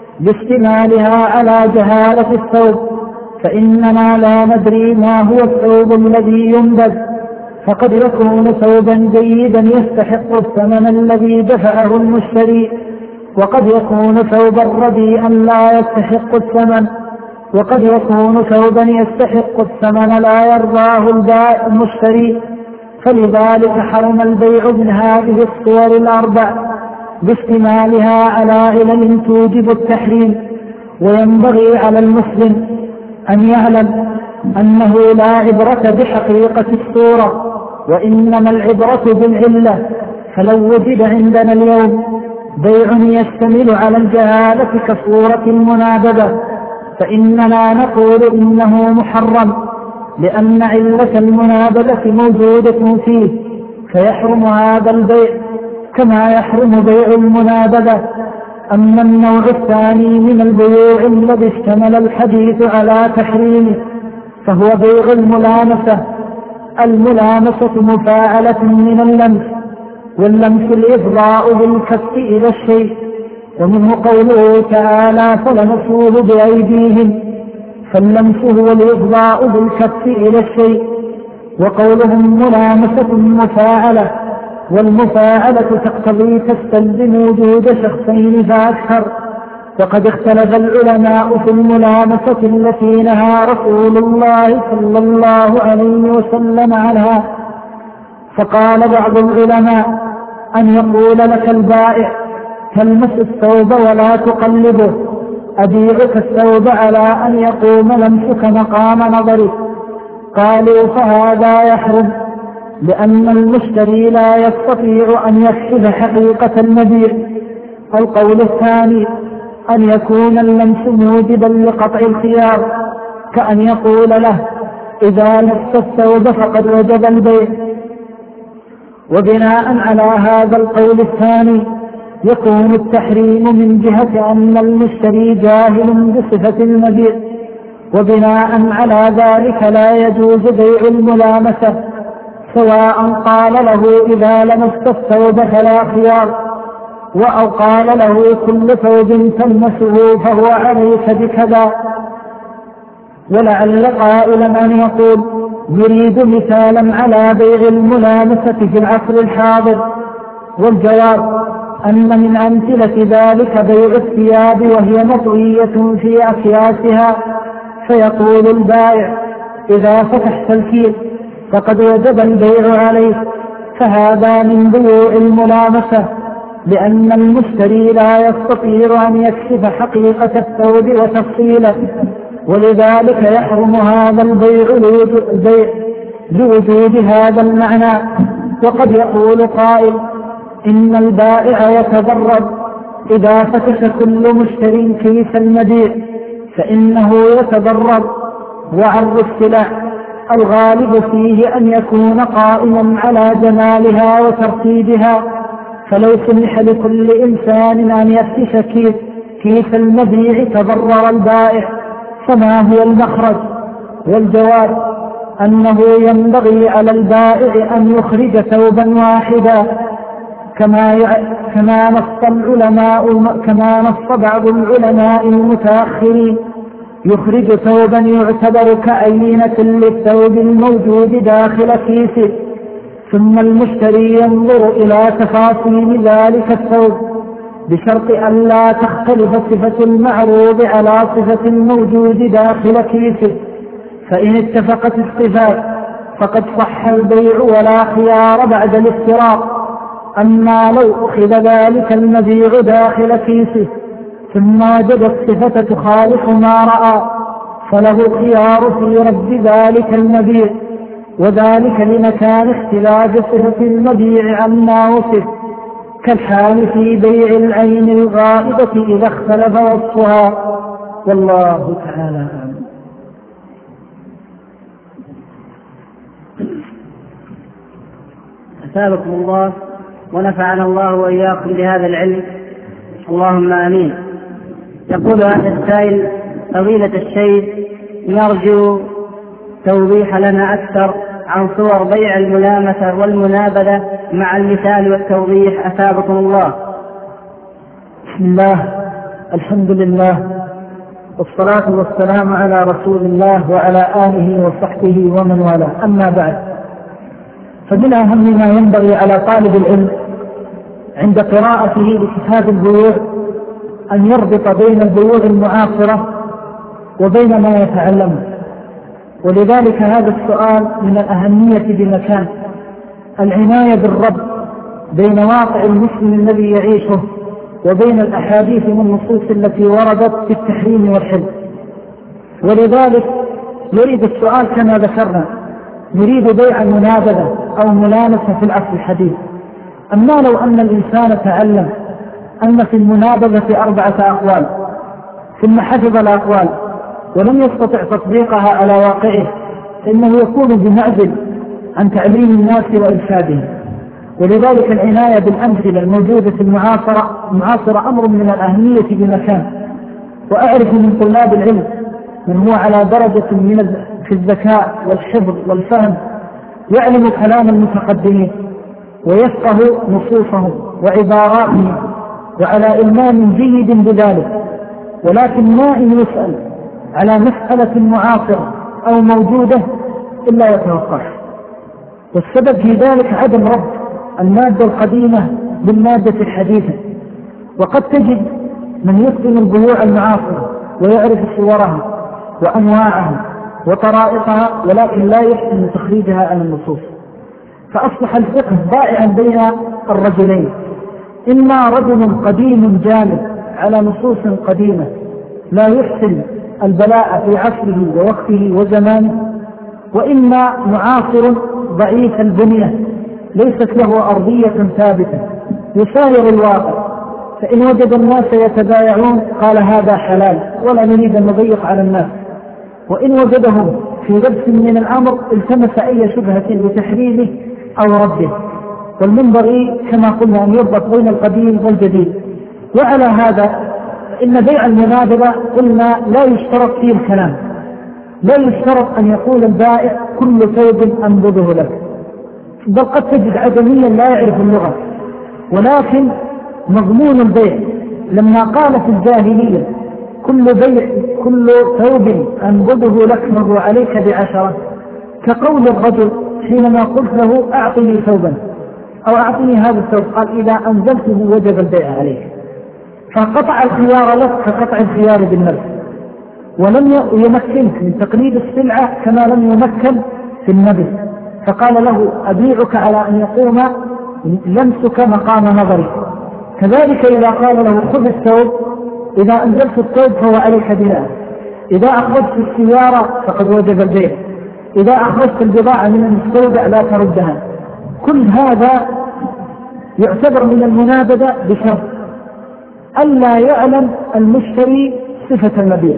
باشتمالها على جهالة الثوب، فإننا لا ندري ما هو الثوب الذي ينبذ، فقد يكون ثوبا جيدا يستحق الثمن الذي دفعه المشتري، وقد يكون ثوبا رديئا لا يستحق الثمن، وقد يكون ثوبا يستحق الثمن لا يرضاه البائع المشتري. فلذلك حرم البيع من هذه الصور الأربع باشتمالها على علل توجب التحريم. وينبغي على المسلم أن يعلم أنه لا عبرة بحقيقة الصورة، وإنما العبرة بالعلة. فلو وجد عندنا اليوم بيع يشتمل على الجهالة كصورة المنابذة فإننا نقول إنه محرم، لأن علة المنابذة موجودة فيه، فيحرم هذا البيع كما يحرم بيع المنابذة. أما النوع الثاني من البيوع الذي اشتمل الحديث على تحريمه فهو بيع الملامسة. الملامسة مفاعلة من اللمس، واللمس الإفضاء بالكف إلى الشيء، ومنه قوله تعالى: فلمسوه بأيديهم، فاللمس هو الإفضاء بالكف إلى الشيء. وقولهم ملامسة مفاعلة، والمفاعلة تقتضي تستلزم وجود شخصين فأكثر. وقد اختلف العلماء في الملامسة التي نهى رسول الله صلى الله عليه وسلم عنها، فقال بعض العلماء: أن يقول لك البائع: تلمس الثوب ولا تقلبه، أبيعك الثوب على أن يقوم لمسك مقام نظرك. قالوا: فهذا يحرم، لأن المشتري لا يستطيع أن يكشف حقيقة المبيع. القول الثاني: أن يكون اللمس موجبا لقطع الخيار، كأن يقول له إذا لبست الثوب فقد وجب البيع. وبناء على هذا القول الثاني يكون التحريم من جهة أن المشتري جاهل بصفة المبيع، وبناء على ذلك لا يجوز بيع الملامسة، سواء قال له إذا لمست الثوب فلا خيار، أو قال له كل ثوب تلمسه فهو عليك بكذا. ولعل قائلا أن يقول يريد مثالا على بيع الملامسة في العصر الحاضر، والجواب أن من أمثلة ذلك بيع الثياب وهي مطوية في أكياسها، فيقول البائع إذا فتحت الكيس فقد وجب البيع عليك، فهذا من بيوع الملامسة، لأن المشتري لا يستطيع أن يكشف حقيقة الثوب وتفصيله، ولذلك يحرم هذا البيع لوجود هذا المعنى. وقد يقول قائل إن البائع يتضرر إذا فتش كل مشتري كيس المبيع، فإنه يتضرر، وعرض السلع الغالب فيه أن يكون قائما على جمالها وترتيبها، فلو سمح لكل إنسان أن يفتش كيس, كيس المبيع تضرر البائع، فما هو المخرج؟ والجواب أنه ينبغي على البائع أن يخرج ثوبا واحدا، كما كما نص العلماء كما نص بعض العلماء المتأخرين يخرج ثوبا يعتبر كعينة للثوب الموجود داخل كيسه، ثم المشتري ينظر إلى تفاصيل ذلك الثوب بشرط أن لا تختلف صفة المعروض على صفة الموجود داخل كيسه، فإن اتفقت الصفات فقد صح البيع ولا خيار بعد الافتراق. أما لو أخذ ذلك المبيع داخل كيسه ثم وجد الصفة تخالف ما رأى فله خيار في رد ذلك المبيع، وذلك لمكان اختلاف صفة المبيع عما وصف، كالحال في بيع العين الغائبة إذا اختلف وصفها، والله تعالى أعلم. أثابكم الله ونفعنا الله وإياكم بهذا العلم، اللهم آمين. يقول هذا السائل فضيلة الشيخ نرجو توضيح لنا أكثر عن صور بيع الملامسة والمنابذة مع المثال والتوضيح، أثابكم الله. بسم الله، الحمد لله، والصلاة والسلام على رسول الله وعلى آله وصحبه ومن والاه، أما بعد، فمن أهم ما ينبغي على طالب العلم عند قراءته لكتاب البيوع أن يربط بين البيوع المعاصرة وبين ما يتعلمه، ولذلك هذا السؤال من الأهمية بمكان، العناية بالربط بين واقع المسلم الذي يعيشه وبين الأحاديث والنصوص التي وردت في التحريم والحل. ولذلك يريد السؤال كما ذكرنا نريد بيع المنابذة أو ملامسة في العصر الحديث. أما لو أن الإنسان تعلم أن في المنابذة أربعة أقوال ثم حفظ الأقوال ولم يستطع تطبيقها على واقعه، فإنه يكون بمعزل عن تعليم الناس وإرشادهم. ولذلك العناية بالأمثلة الموجودة في المعاصرة المعاصرة أمر من الأهمية بمكان. وأعرف من طلاب العلم من هو على درجة من في الذكاء والحفظ والفهم يعلم كلام المتقدمين ويفقه نصوصهم وعباراتهم وعلى إلمام جيد بذلك، ولكن ما إن يسأل على مسألة معاصرة أو موجودة إلا يتوقف. والسبب في ذلك عدم ربط المادة القديمة بالمادة الحديثة. وقد تجد من يتقن البيوع المعاصرة ويعرف صورها وأنواعها وطرائقها، ولكن لا يحسن تخريجها عن النصوص، فأصبح الفقه ضائعا بين الرجلين، إما رجل قديم جامد على نصوص قديمة لا يحسن البلاء في عصره ووقته وزمانه، وإما معاصر ضعيف البنية ليست له أرضية ثابتة يساير الواقع، فإن وجد الناس يتبايعون قال هذا حلال ولا نريد أن نضيق على الناس، وإن وجدهم في لبس من الأمر التمس أي شبهة لتحريمه أو رده. والمنبغي كما قلنا أن يربط بين القديم والجديد. وعلى هذا إن بيع المنابذة قلنا لا يشترط فيه الكلام، لا يشترط أن يقول البائع كل ثوب أنبضه لك، بل قد تجد عجميا لا يعرف اللغة، ولكن مضمون البيع لما قال في الجاهلية كل بيع كل ثوب أنبضه لك مر عليك بعشرة، كقول الرجل حينما قلت له أعطني ثوبا أو أعطني هذا الثوب قال إذا أنزلته وجب البيع عليك، فقطع الخيار لك كقطع الخيار بالنفس، ولم يمكنك من تقليد السلعة كما لم يمكن في النبي، فقال له أبيعك على أن يقوم لمسك مقام نظري. كذلك إذا قال له خذ الثوب، إذا أنزلت الثوب فهو عليك بناء، إذا أخرجت السيارة فقد وجب البيع، إذا أخرجت البضاعة من المستودع لا تردها. كل هذا يعتبر من المنابذة بشرط ألا يعلم المشتري صفة المبيع.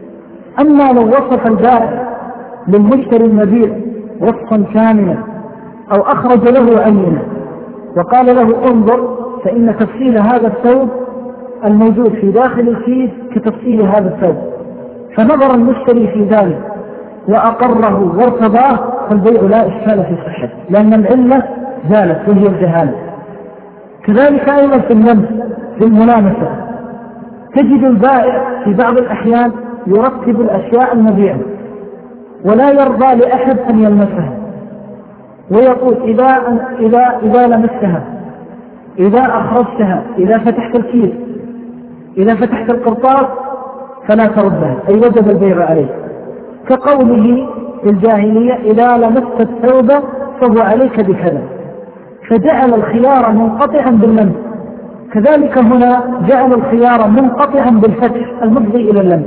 أما لو وصف البائع للمشتري المبيع وصفا كاملا أو أخرج له عينة وقال له انظر فإن تفصيل هذا الثوب الموجود في داخل الكيس كتفصيل هذا الثوب، فنظر المشتري في ذلك وأقره وارتضاه، فالبيع لا إشكال في صحته لأن العلة زالت وهي الجهالة. كذلك أيضا في اللمس في الملامسة تجد البائع في بعض الأحيان يرتب الأشياء المبيعة ولا يرضى لأحد أن يلمسها، ويقول إذا, إذا, إذا لمستها، إذا أخرجتها، إذا فتحت الكيس، إذا فتحت القرطاس فلا تردها، أي وجب البيع عليه، كقوله في الجاهلية إذا لمست الثوب فهو عليك بكذا، فجعل الخيار منقطعا باللمس. كذلك هنا جعل الخيار منقطعا بالفتح المفضي إلى اللمس.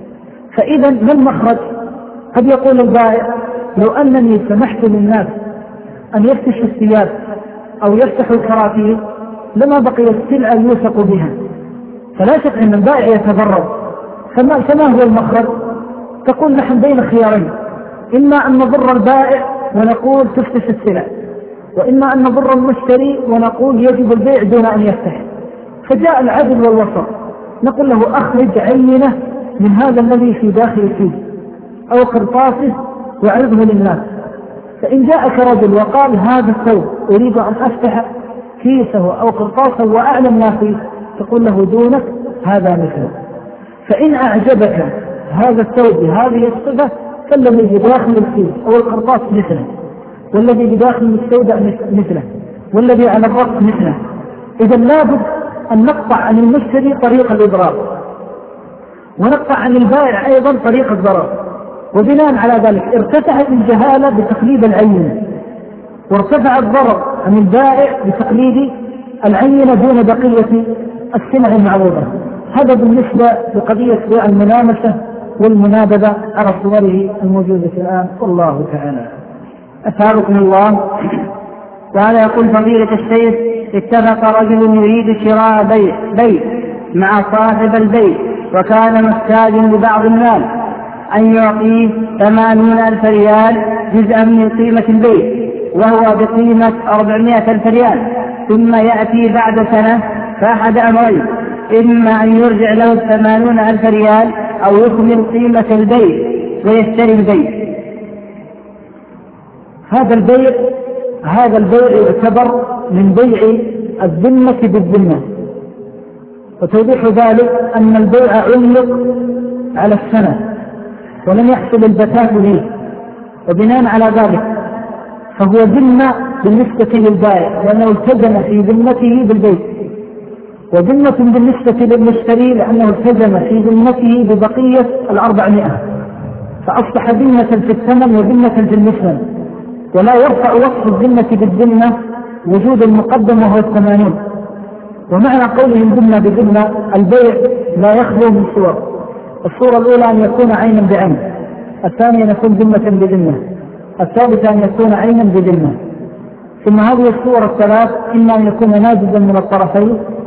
فإذا ما المخرج؟ قد يقول البائع لو أنني سمحت للناس أن يفتشوا الثياب أو يفتحوا الكراتين لما بقي السلعة يوثق بها، فلا شك أن البائع يتضرر. فما, فما هو المخرج؟ تقول نحن بين خيارين، إما أن نضر البائع ونقول تفتش السلع، وإما أن نضر المشتري ونقول يجب البيع دون أن يفتح. فجاء العدل والوسط، نقول له أخرج عينة من هذا الذي في داخل الكيس أو قرطاسه وعرضه للناس. فإن جاءك رجل وقال هذا الثوب أريد أن أفتح كيسه أو قرطاسه وأعلم ما فيه، تقول له دونك هذا مثله. فإن أعجبك هذا الثوب بهذه الصفة فالذي بداخل الكيس أو القرطاس مثله، والذي بداخل المستودع مثله، والذي على الرأس مثله. إذا لابد أن نقطع عن المشتري طريق الإضرار ونقطع عن البائع أيضا طريق الضرر، وبناء على ذلك ارتفعت الجهالة بتقليد العينة، وارتفع الضرر عن البائع بتقليد العينة دون بقية السلع المعروضة. هذا بالنسبة لقضية بيع الملامسة والمنابذة على صوره الموجودة الآن، والله تعالى. أثابكم الله. وهذا يقول فضيلة الشيخ اتفق رجل يريد شراء بيع بيت مع صاحب البيت وكان محتاجا لبعض المال أن يعطيه ثمانين ألف ريال جزءا من قيمة البيت وهو بقيمة أربعمائة ألف ريال، ثم يأتي بعد سنة فأحد أمرين، إما أن يرجع له الثمانون ألف ريال أو يكمل قيمة البيت ويشتري البيت. هذا البيع هذا البيع يعتبر من بيع الذمة بالذمة، وتوضيح ذلك أن البيع علق على السنة ولم يحصل البتات ليه، وبناء على ذلك فهو ذمة بالنسبة للبائع لأنه التزم في ذمته بالبيت، وذمة بالنسبة للمشتري لأنه التزم في ذمته ببقية الأربعمائة، فأصبح ذمة في الثمن وذمة في المثمن، ولا يرفع وصف الذمة بالذمة وجود المقدم وهو الثمانين. ومعنى قولهم ذمة بذمة البيع لا يخلو من صور، الصورة الأولى أن يكون عينا بعين، الثانية أن يكون ذمة بذمة، الثالثة أن يكون عينا بذمة. ثم هذه الصور الثلاث إما أن يكون ناجزا من الطرفين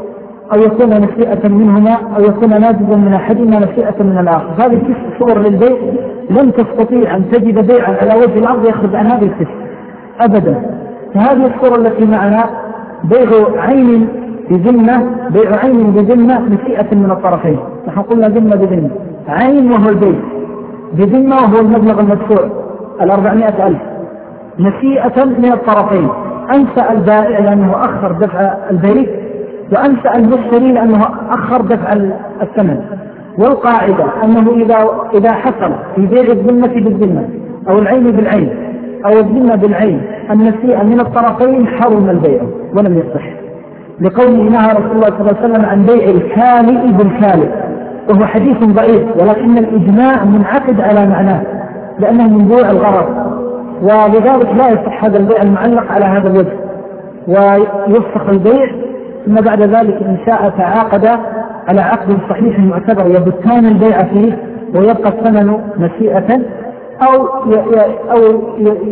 أو يكون نسيئة منهما أو يكون ناجزا من أحدهما نسيئة من الآخر. هذه التسع صور للبيع لن تستطيع أن تجد بيعا على وجه الأرض يخرج عن هذه التسع أبدا. فهذه الصور التي معنا بيع عين بذمة، بيع عين بذمة نسيئة من الطرفين. نحن قلنا ذمة بذمة، عين وهو البيع، بذمة وهو المبلغ المدفوع الأربعمائة ألف، نسيئة من الطرفين. أنسى البائع لأنه أخر دفع البيع، وأنسى المشتري لأنه أخر دفع الثمن. والقاعدة أنه إذا إذا حصل في بيع الذمة بالذمة أو العين بالعين أو الذمة بالعين النسيئة من الطرفين حرم البيع ولم يصح، لقوله نهى رسول الله صلى الله عليه وسلم عن بيع الكالئ بالكالئ، وهو حديث ضعيف ولكن الإجماع منعقد على معناه لأنه من بيع الغرض، ولذلك لا يصح هذا البيع المعلق على هذا الوجه، ويفسخ البيع ثم بعد ذلك إن شاء تعاقد على عقد صحيح معتبر يبتان البيع فيه ويبقى الثمن نسيئة، أو أو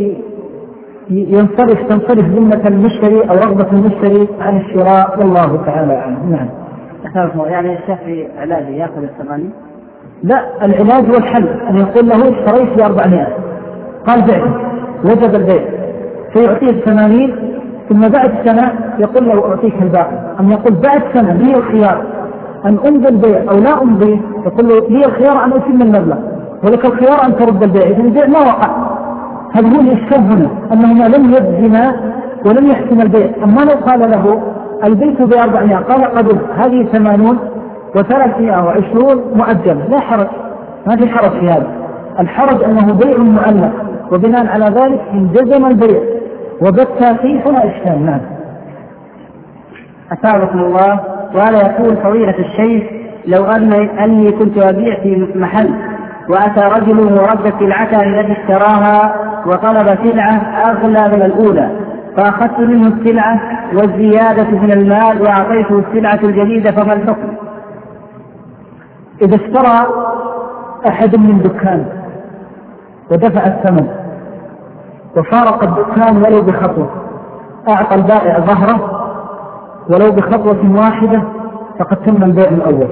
ينصرف تنصرف ذمة المشتري أو رغبة المشتري عن الشراء، والله تعالى أعلم. نعم. يعني الشيخ في علاجه يأخذ الثمانين؟ لا، العلاج والحل أن يقول له اشتريت بأربعمائة، قال بعت، وجب البيع، فيعطيه الثمانين، ثم بعد سنة يقول له أعطيك الباقي. أم يقول بعد سنة لي الخيار أن أمضي البيع أو لا أمضي، يقول له لي الخيار أن أتم المبلغ ولك الخيار أن ترد البيع. إذن البيع ما وقع. هل هو الإشكال هنا أنهما لم يجزما ولم يحسن البيع؟ أما لو قال له البيت بأربعمائة قال قبل هذه ثمانون وثلاثمائة وعشرون مؤجل، لا حرج، ما في حرج في هذا. الحرج أنه بيع معلق، وبناء على ذلك إن جزم البيع وبت فيه فلا إشكال. نعم. أثابكم الله. وهذا يقول فضيلة الشيخ لو أن أني كنت أبيع في محل وأتى رجل ورد سلعته التي اشتراها وطلب سلعة أغلى من الأولى، فأخذت منه السلعة والزيادة من المال وأعطيته السلعة الجديدة، فما الحكم؟ إذا اشترى أحد من دكان ودفع الثمن وفارق الدكان ولو بخطوة، أعطى البائع ظهره ولو بخطوة واحدة، فقد تم البيع الأول.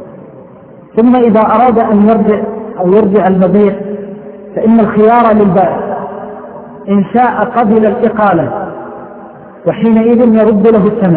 ثم إذا أراد أن يرجع أو يرجع المبيع فإن الخيار للبائع، إن شاء قبل الإقالة وحينئذ يرد له الثمن،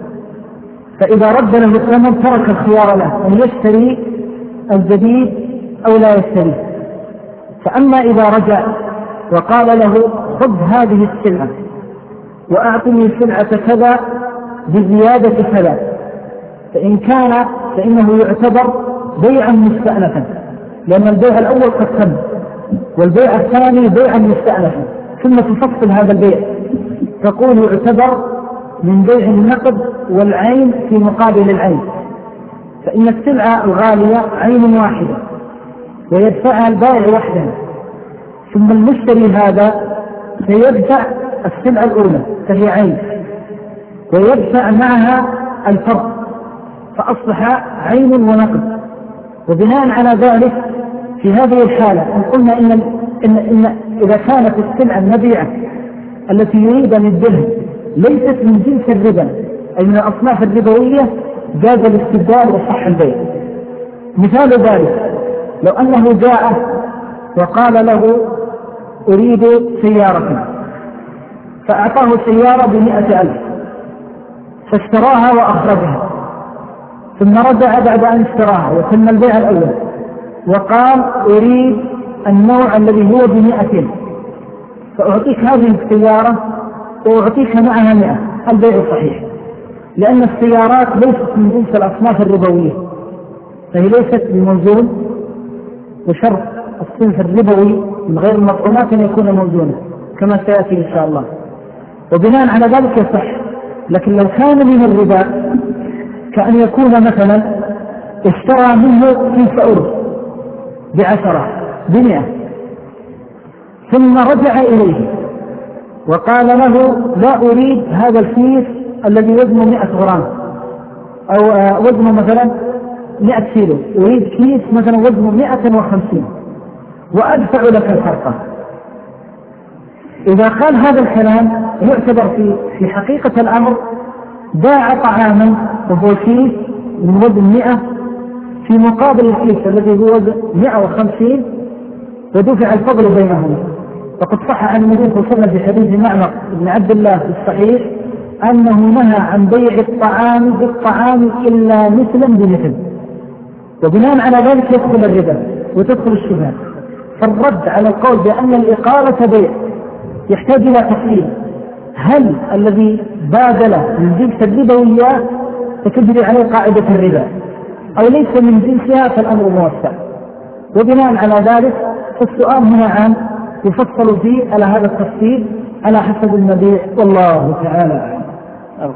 فإذا رد له الثمن ترك الخيار له أن يشتري الجديد أو لا يشتري. فأما إذا رجع وقال له خذ هذه السلعة وأعطني سلعة كذا بزيادة كذا، فإن كان فإنه يعتبر بيعا مستأنفا، لأن البيع الأول قد تم والبيع الثاني بيعا مستأنفا، ثم تفصل هذا البيع تقول يعتبر من بيع النقد والعين في مقابل العين، فإن السلعة الغالية عين واحدة ويدفعها البائع وحده، ثم المشتري هذا سيدفع السلعة الأولى فهي عين ويدفع معها الفرق، فأصبح عين ونقد. وبناء على ذلك في هذه الحالة إن قلنا إن, إن, إن إذا كانت السلعة المبيعة التي يريد أن يديها ليست من جنس الربا أي من الأصناف الربوية جاز الاستبدال وصح البيع. مثال ذلك لو أنه جاء وقال له أريد سيارة، فأعطاه سيارة بمئة ألف فاشتراها وأخرجها، ثم رجع بعد أن اشتراها وتم البيع الأول وقال أريد النوع الذي هو بمئة، فأعطيك هذه السيارة وأعطيك معها مئة، البيع صحيح، لأن السيارات ليست من جنس الأصناف الربوية، فهي ليست بموزون، وشرط الصنف الربوي من غير المطعومات أن يكون موزونا كما سيأتي إن شاء الله، وبناء على ذلك يصح. لكن لو كان من الربا كأن يكون مثلا اشترى منه كيس أرز بعشرة بمئة ثم رجع إليه وقال له لا أريد هذا الكيس الذي وزنه مئة غرام أو وزنه مثلا مئة كيلو، أريد كيس مثلا وزنه مئة وخمسين وأدفع لك الفرق. إذا قال هذا الكلام يعتبر في في حقيقة الأمر باع طعاما وهو كيس من وزن مئة في مقابل الكيس الذي هو وزن مئة وخمسين ودفع الفضل بينهما. فقد صح عن النبي صلى الله عليه وسلم في حديث معمر بن عبد الله في الصحيح أنه نهى عن بيع الطعام بالطعام إلا مثلا بمثل، وبناء على ذلك يدخل الربا وتدخل الشبهة. فالرد على القول بأن الإقالة بيع يحتاج إلى تفصيل، هل الذي بادل من جنس الربا وإياه فتجري عليه قاعدة الربا أو ليس من جنسها فالأمر موسع. وبناء على ذلك فالسؤال هنا عام يفصل فيه على هذا التفصيل على حسب المبيع، والله تعالى أعلم.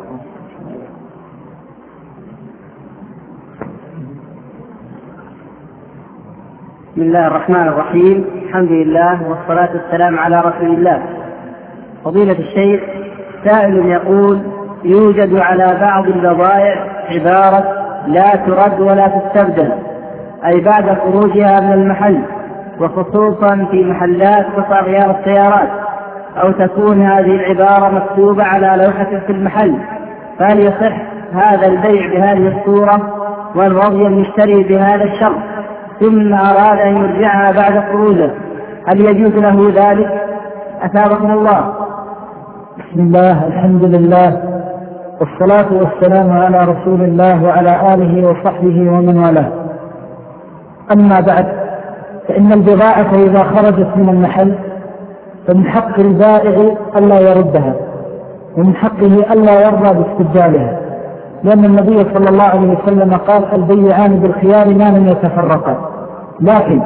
بسم الله الرحمن الرحيم، الحمد لله والصلاة والسلام على رسول الله. فضيلة الشيخ، سائل يقول: يوجد على بعض البضائع عبارة لا ترد ولا تستبدل، أي بعد خروجها من المحل، وخصوصا في محلات قطع غيار السيارات، أو تكون هذه العبارة مكتوبة على لوحة في المحل، فهل يصح هذا البيع بهذه الصورة وإن رضي المشتري بهذا الشرط ثم أراد أن يرجعها بعد خروجه، هل يجوز له ذلك؟ أثابكم الله. بسم الله، الحمد لله، والصلاة والسلام على رسول الله وعلى آله وصحبه ومن والاه. أما بعد، فإن البضاعة إذا خرجت من المحل فمن حق البائع ألا يردها، ومن حقه ألا يرضى باستبدالها، لأن النبي صلى الله عليه وسلم قال: البيعان بالخيار ما لم يتفرقا، لكن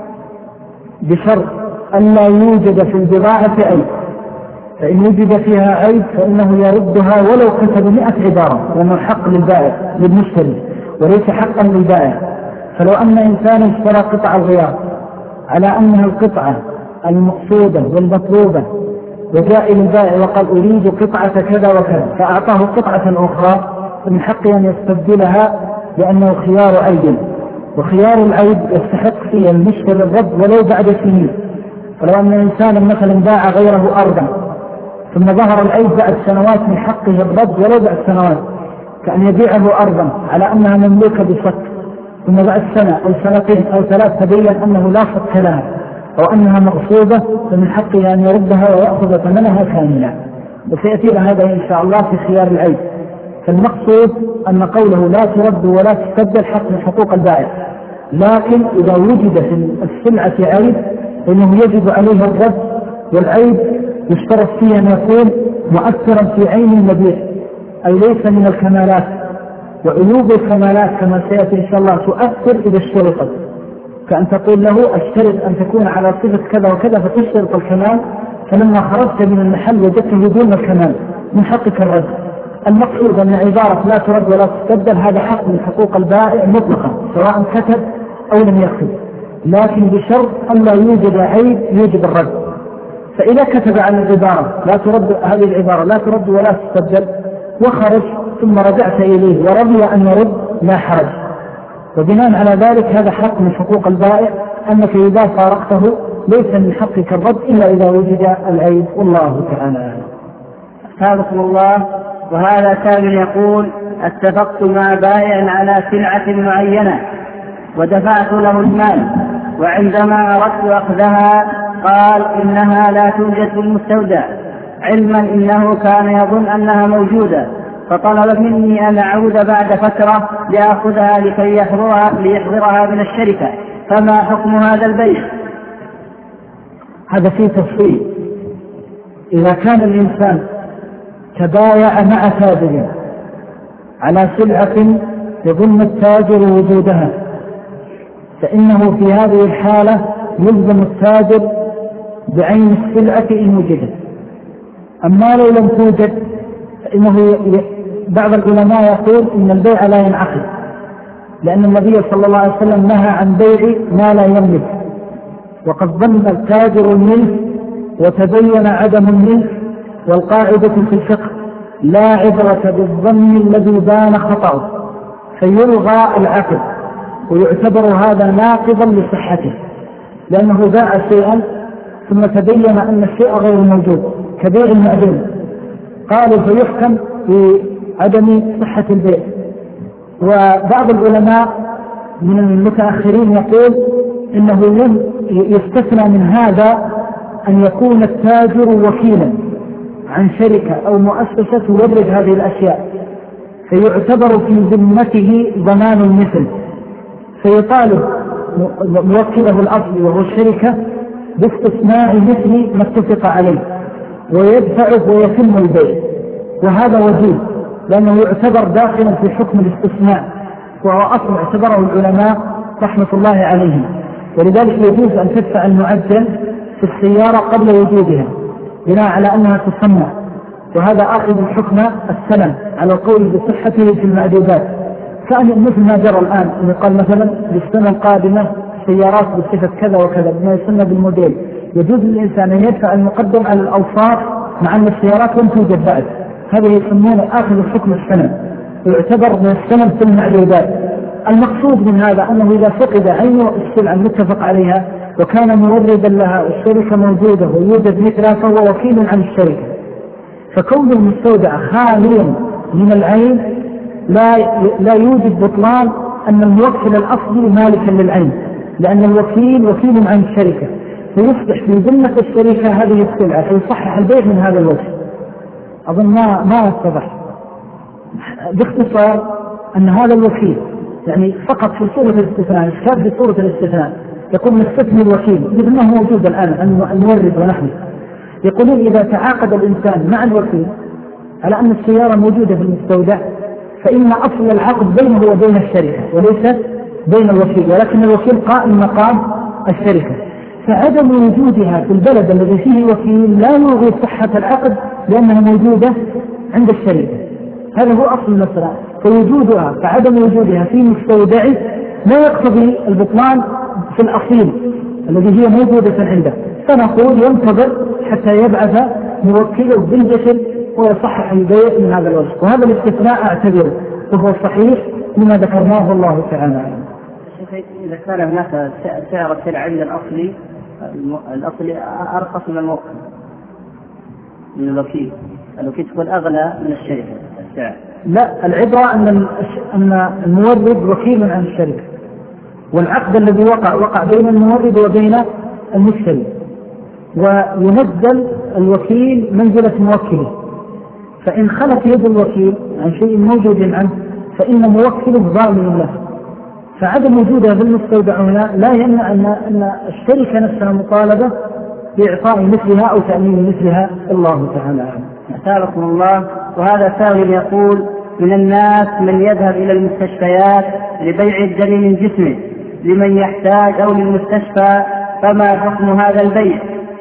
بشرط ألا يوجد في البضاعة عيب، فإن وجد فيها عيب فإنه يردها ولو كتب مئة عبارة، لأنه حق للبائع للمشتري وليس حقا للبائع. فلو أن إنسان اشترى قطع الغيار على أنها القطعة المقصودة والمطلوبة، وجاء للبائع وقال: أريد قطعة كذا وكذا، فأعطاه قطعة أخرى، فمن حقه أن يستبدلها لأنه خيار عيب، وخيار العيب يستحق فيه المشتري الرد ولو بعد سنين. فلو أن إنسانا مثلا باع غيره أرضا ثم ظهر العيب بعد سنوات، من حقه الرد ولو بعد سنوات، كأن يبيعه أرضا على أنها مملوكة بصك، ثم بعد سنة أو سنتين أو ثلاث تبين أنه لا صك لها أو أنها مغصوبة، فمن حقه أن يردها ويأخذ ثمنها كاملا، وسيأتي هذا إن شاء الله في خيار العيب. فالمقصود أن قوله لا ترد ولا تستبدل حق من حقوق البائع، لكن إذا وجد في السلعة عيب فإنه يجب عليه الرد، والعيب يشترط فيه أن يكون مؤثرا في عين المبيع، أي ليس من الكمالات، وعيوب الكمالات كما سيأتي إن شاء الله تؤثر إذا اشترطت، كأن تقول له: اشترط أن تكون على صفة كذا وكذا، فتشترط الكمال، فلما خرجت من المحل وجدته دون الكمال، من حقك الرد. المقصود أن عبارة لا ترد ولا تستبدل هذا حق من حقوق البائع مطلقا، سواء كتب أو لم يكتب، لكن بشرط أن لا يوجد عيب يوجب الرد. فإذا كتب عن العبارة لا ترد، هذه العبارة لا ترد ولا تستبدل، وخرج ثم رجعت إليه ورضي أن يرد، لا حرج. وبناء على ذلك هذا حق من حقوق البائع، أنك إذا فارقته ليس من حقك الرد إلا إذا وجد العيب، والله تعالى. أثابكم الله. وهذا سائل يقول: اتفقت مع بائع على سلعة معينة ودفعت له المال، وعندما أردت أخذها قال إنها لا توجد في المستودع، علما إنه كان يظن أنها موجودة، فطلب مني أن أعود بعد فترة لأخذها لكي يحضرها, ليحضرها من الشركة، فما حكم هذا البيع؟ هذا فيه تفصيل. إذا كان الإنسان تبايع مع تاجر على سلعة يظن التاجر وجودها، فإنه في هذه الحالة يلزم التاجر بعين السلعة إن وجدت. أما لو لم توجد فإنه ي... بعض العلماء يقول إن البيع لا ينعقد، لأن النبي صلى الله عليه وسلم نهى عن بيع ما لا يملك، وقد ظن التاجر الملك وتبين عدم الملك. والقاعدة في الفقه: لا عبرة بالظن الذي بان خطأه، فيلغى العقد، ويعتبر هذا ناقضا لصحته، لأنه باع شيئا ثم تبين أن الشيء غير موجود كبيع المعدوم، قالوا فيحكم عدم صحة البيع. وبعض العلماء من المتأخرين يقول إنه لم يستثنى من هذا أن يكون التاجر وكيلا عن شركة أو مؤسسة تورد هذه الأشياء، فيعتبر في ذمته ضمان المثل، فيطالب موكله الأصلي وهو الشركة باستثناء مثل ما اتفق عليه ويدفعه ويتم البيع. وهذا وجيه لأنه يعتبر داخلا في حكم الاستثناء، وهو أصل اعتبره العلماء رحمة الله عليهم. ولذلك يجوز أن تدفع المعجل في السيارة قبل وجودها بناء على أنها تصنع، وهذا أخذ الحكم السلم على القول بصحته في المعدودات. كان مثل ما جرى الآن إن قال مثلا للسنة القادمة سيارات بصفة كذا وكذا بما يسمى بالموديل، يجوز للإنسان أن يدفع المقدم على الأوصاف مع أن السيارات لم توجد بعد. هذا يسمونه آخذ الحكم السلم، ويعتبر من السلم في المعدودات. المقصود من هذا أنه إذا فقد عين السلعة المتفق عليها وكان موردا لها والشركة موجودة ويوجد مثلها فهو وكيل عن الشركة. فكون المستودع خاليا من العين لا لا يوجد بطلان أن الموكل الأصلي مالكا للعين، لأن الوكيل وكيل عن الشركة، فيصبح في ذمة الشركة هذه السلعة، فيصحح البيع من هذا الوجه. أظن ما ما اتضح باختصار أن هذا الوكيل يعني فقط في صورة الاستثناء، الشاب في صورة الاستثناء يقول نستثني الوكيل مثل ما هو موجود الآن المورد ونحن. يقولون إذا تعاقد الإنسان مع الوكيل على أن السيارة موجودة في المستودع فإن أصل العقد بينه وبين الشركة وليس بين الوكيل، ولكن الوكيل قائم مقام الشركة. فعدم وجودها في البلد الذي فيه وكيل لا يلغي صحة العقد لأنها موجودة عند الشركة. هذا هو أصل المسألة. فوجودها فعدم وجودها في مستودع لا يقتضي البطلان في الأصيل الذي هي موجودة عنده، فنقول ينتظر حتى يبعث موكله بالجسد ويصحح البيع من هذا الوجه. وهذا الاستثناء أعتبره وهو صحيح لما ذكرناه الله تعالى. إذا كان هناك سعر السلع عند الأصلي الأصلي أرخص من الموكل من الوكيل، الوكيل تكون أغلى من الشركة السعر. لا، العبرة أن أن المورد وكيل عن الشركة، والعقد الذي وقع وقع بين المورد وبين المشتري، وينزل الوكيل منزلة موكله، فإن خلت يد الوكيل عن شيء موجود عنه فإن موكله ضامن له. فعدم وجودها في المستودع هنا لا يمنع أن أن الشركة نفسها مطالبة بإعطاء مثلها أو تأمين مثلها. الله تعالى أعلم. أثابكم الله. وهذا سائل يقول: من الناس من يذهب إلى المستشفيات لبيع الدم من جسمه لمن يحتاج أو للمستشفى، فما حكم هذا البيع؟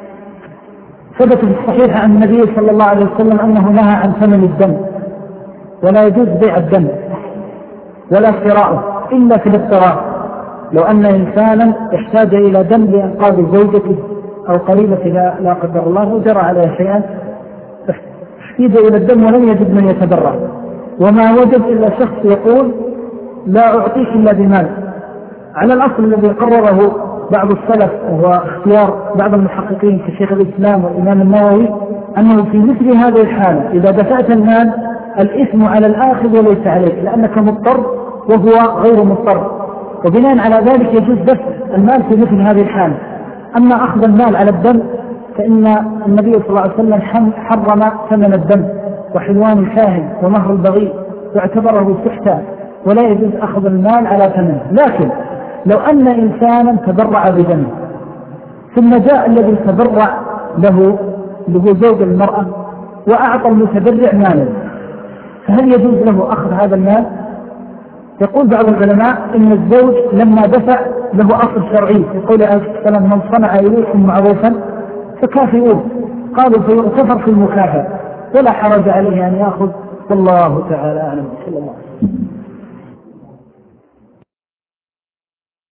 ثبت في الصحيح عن النبي صلى الله عليه وسلم أنه نهى عن ثمن الدم، ولا يجوز بيع الدم ولا شراؤه إلا في الاضطرار. لو أن إنسانا احتاج إلى دم لإنقاذ زوجته أو قريبته لا قدر الله وجرى عليها شيئا، احتاج إلى الدم ولم يجد من يتبرع، وما وجد إلا شخص يقول لا أعطيك إلا بمال، على الأصل الذي قرره بعض السلف وهو اختيار بعض المحققين كشيخ الإسلام والإمام النووي، أنه في مثل هذه الحالة إذا دفعت المال الإثم على الآخذ وليس عليك، لأنك مضطر وهو غير مضطر، وبناء على ذلك يجوز دفع المال في مثل هذه الحالة. أما أخذ المال على الدم فإن النبي صلى الله عليه وسلم حرم ثمن الدم وحلوان الكاهن ومهر البغي واعتبره سحتا، ولا يجوز أخذ المال على ثمنه. لكن لو أن إنسانا تبرع بدمه ثم جاء الذي تبرع له له زوج المرأة وأعطى المتبرع مالا، فهل يجوز له أخذ هذا المال؟ يقول بعض العلماء إن الزوج لما دفع له أصل شرعي، يقول عليه الصلاة والسلام: من صنع إليكم معروفا فكافئوه. قالوا فيغتفر في المكافأة ولا حرج عليه أن يأخذ. والله تعالى أعلم. صلى الله عليه وسلم.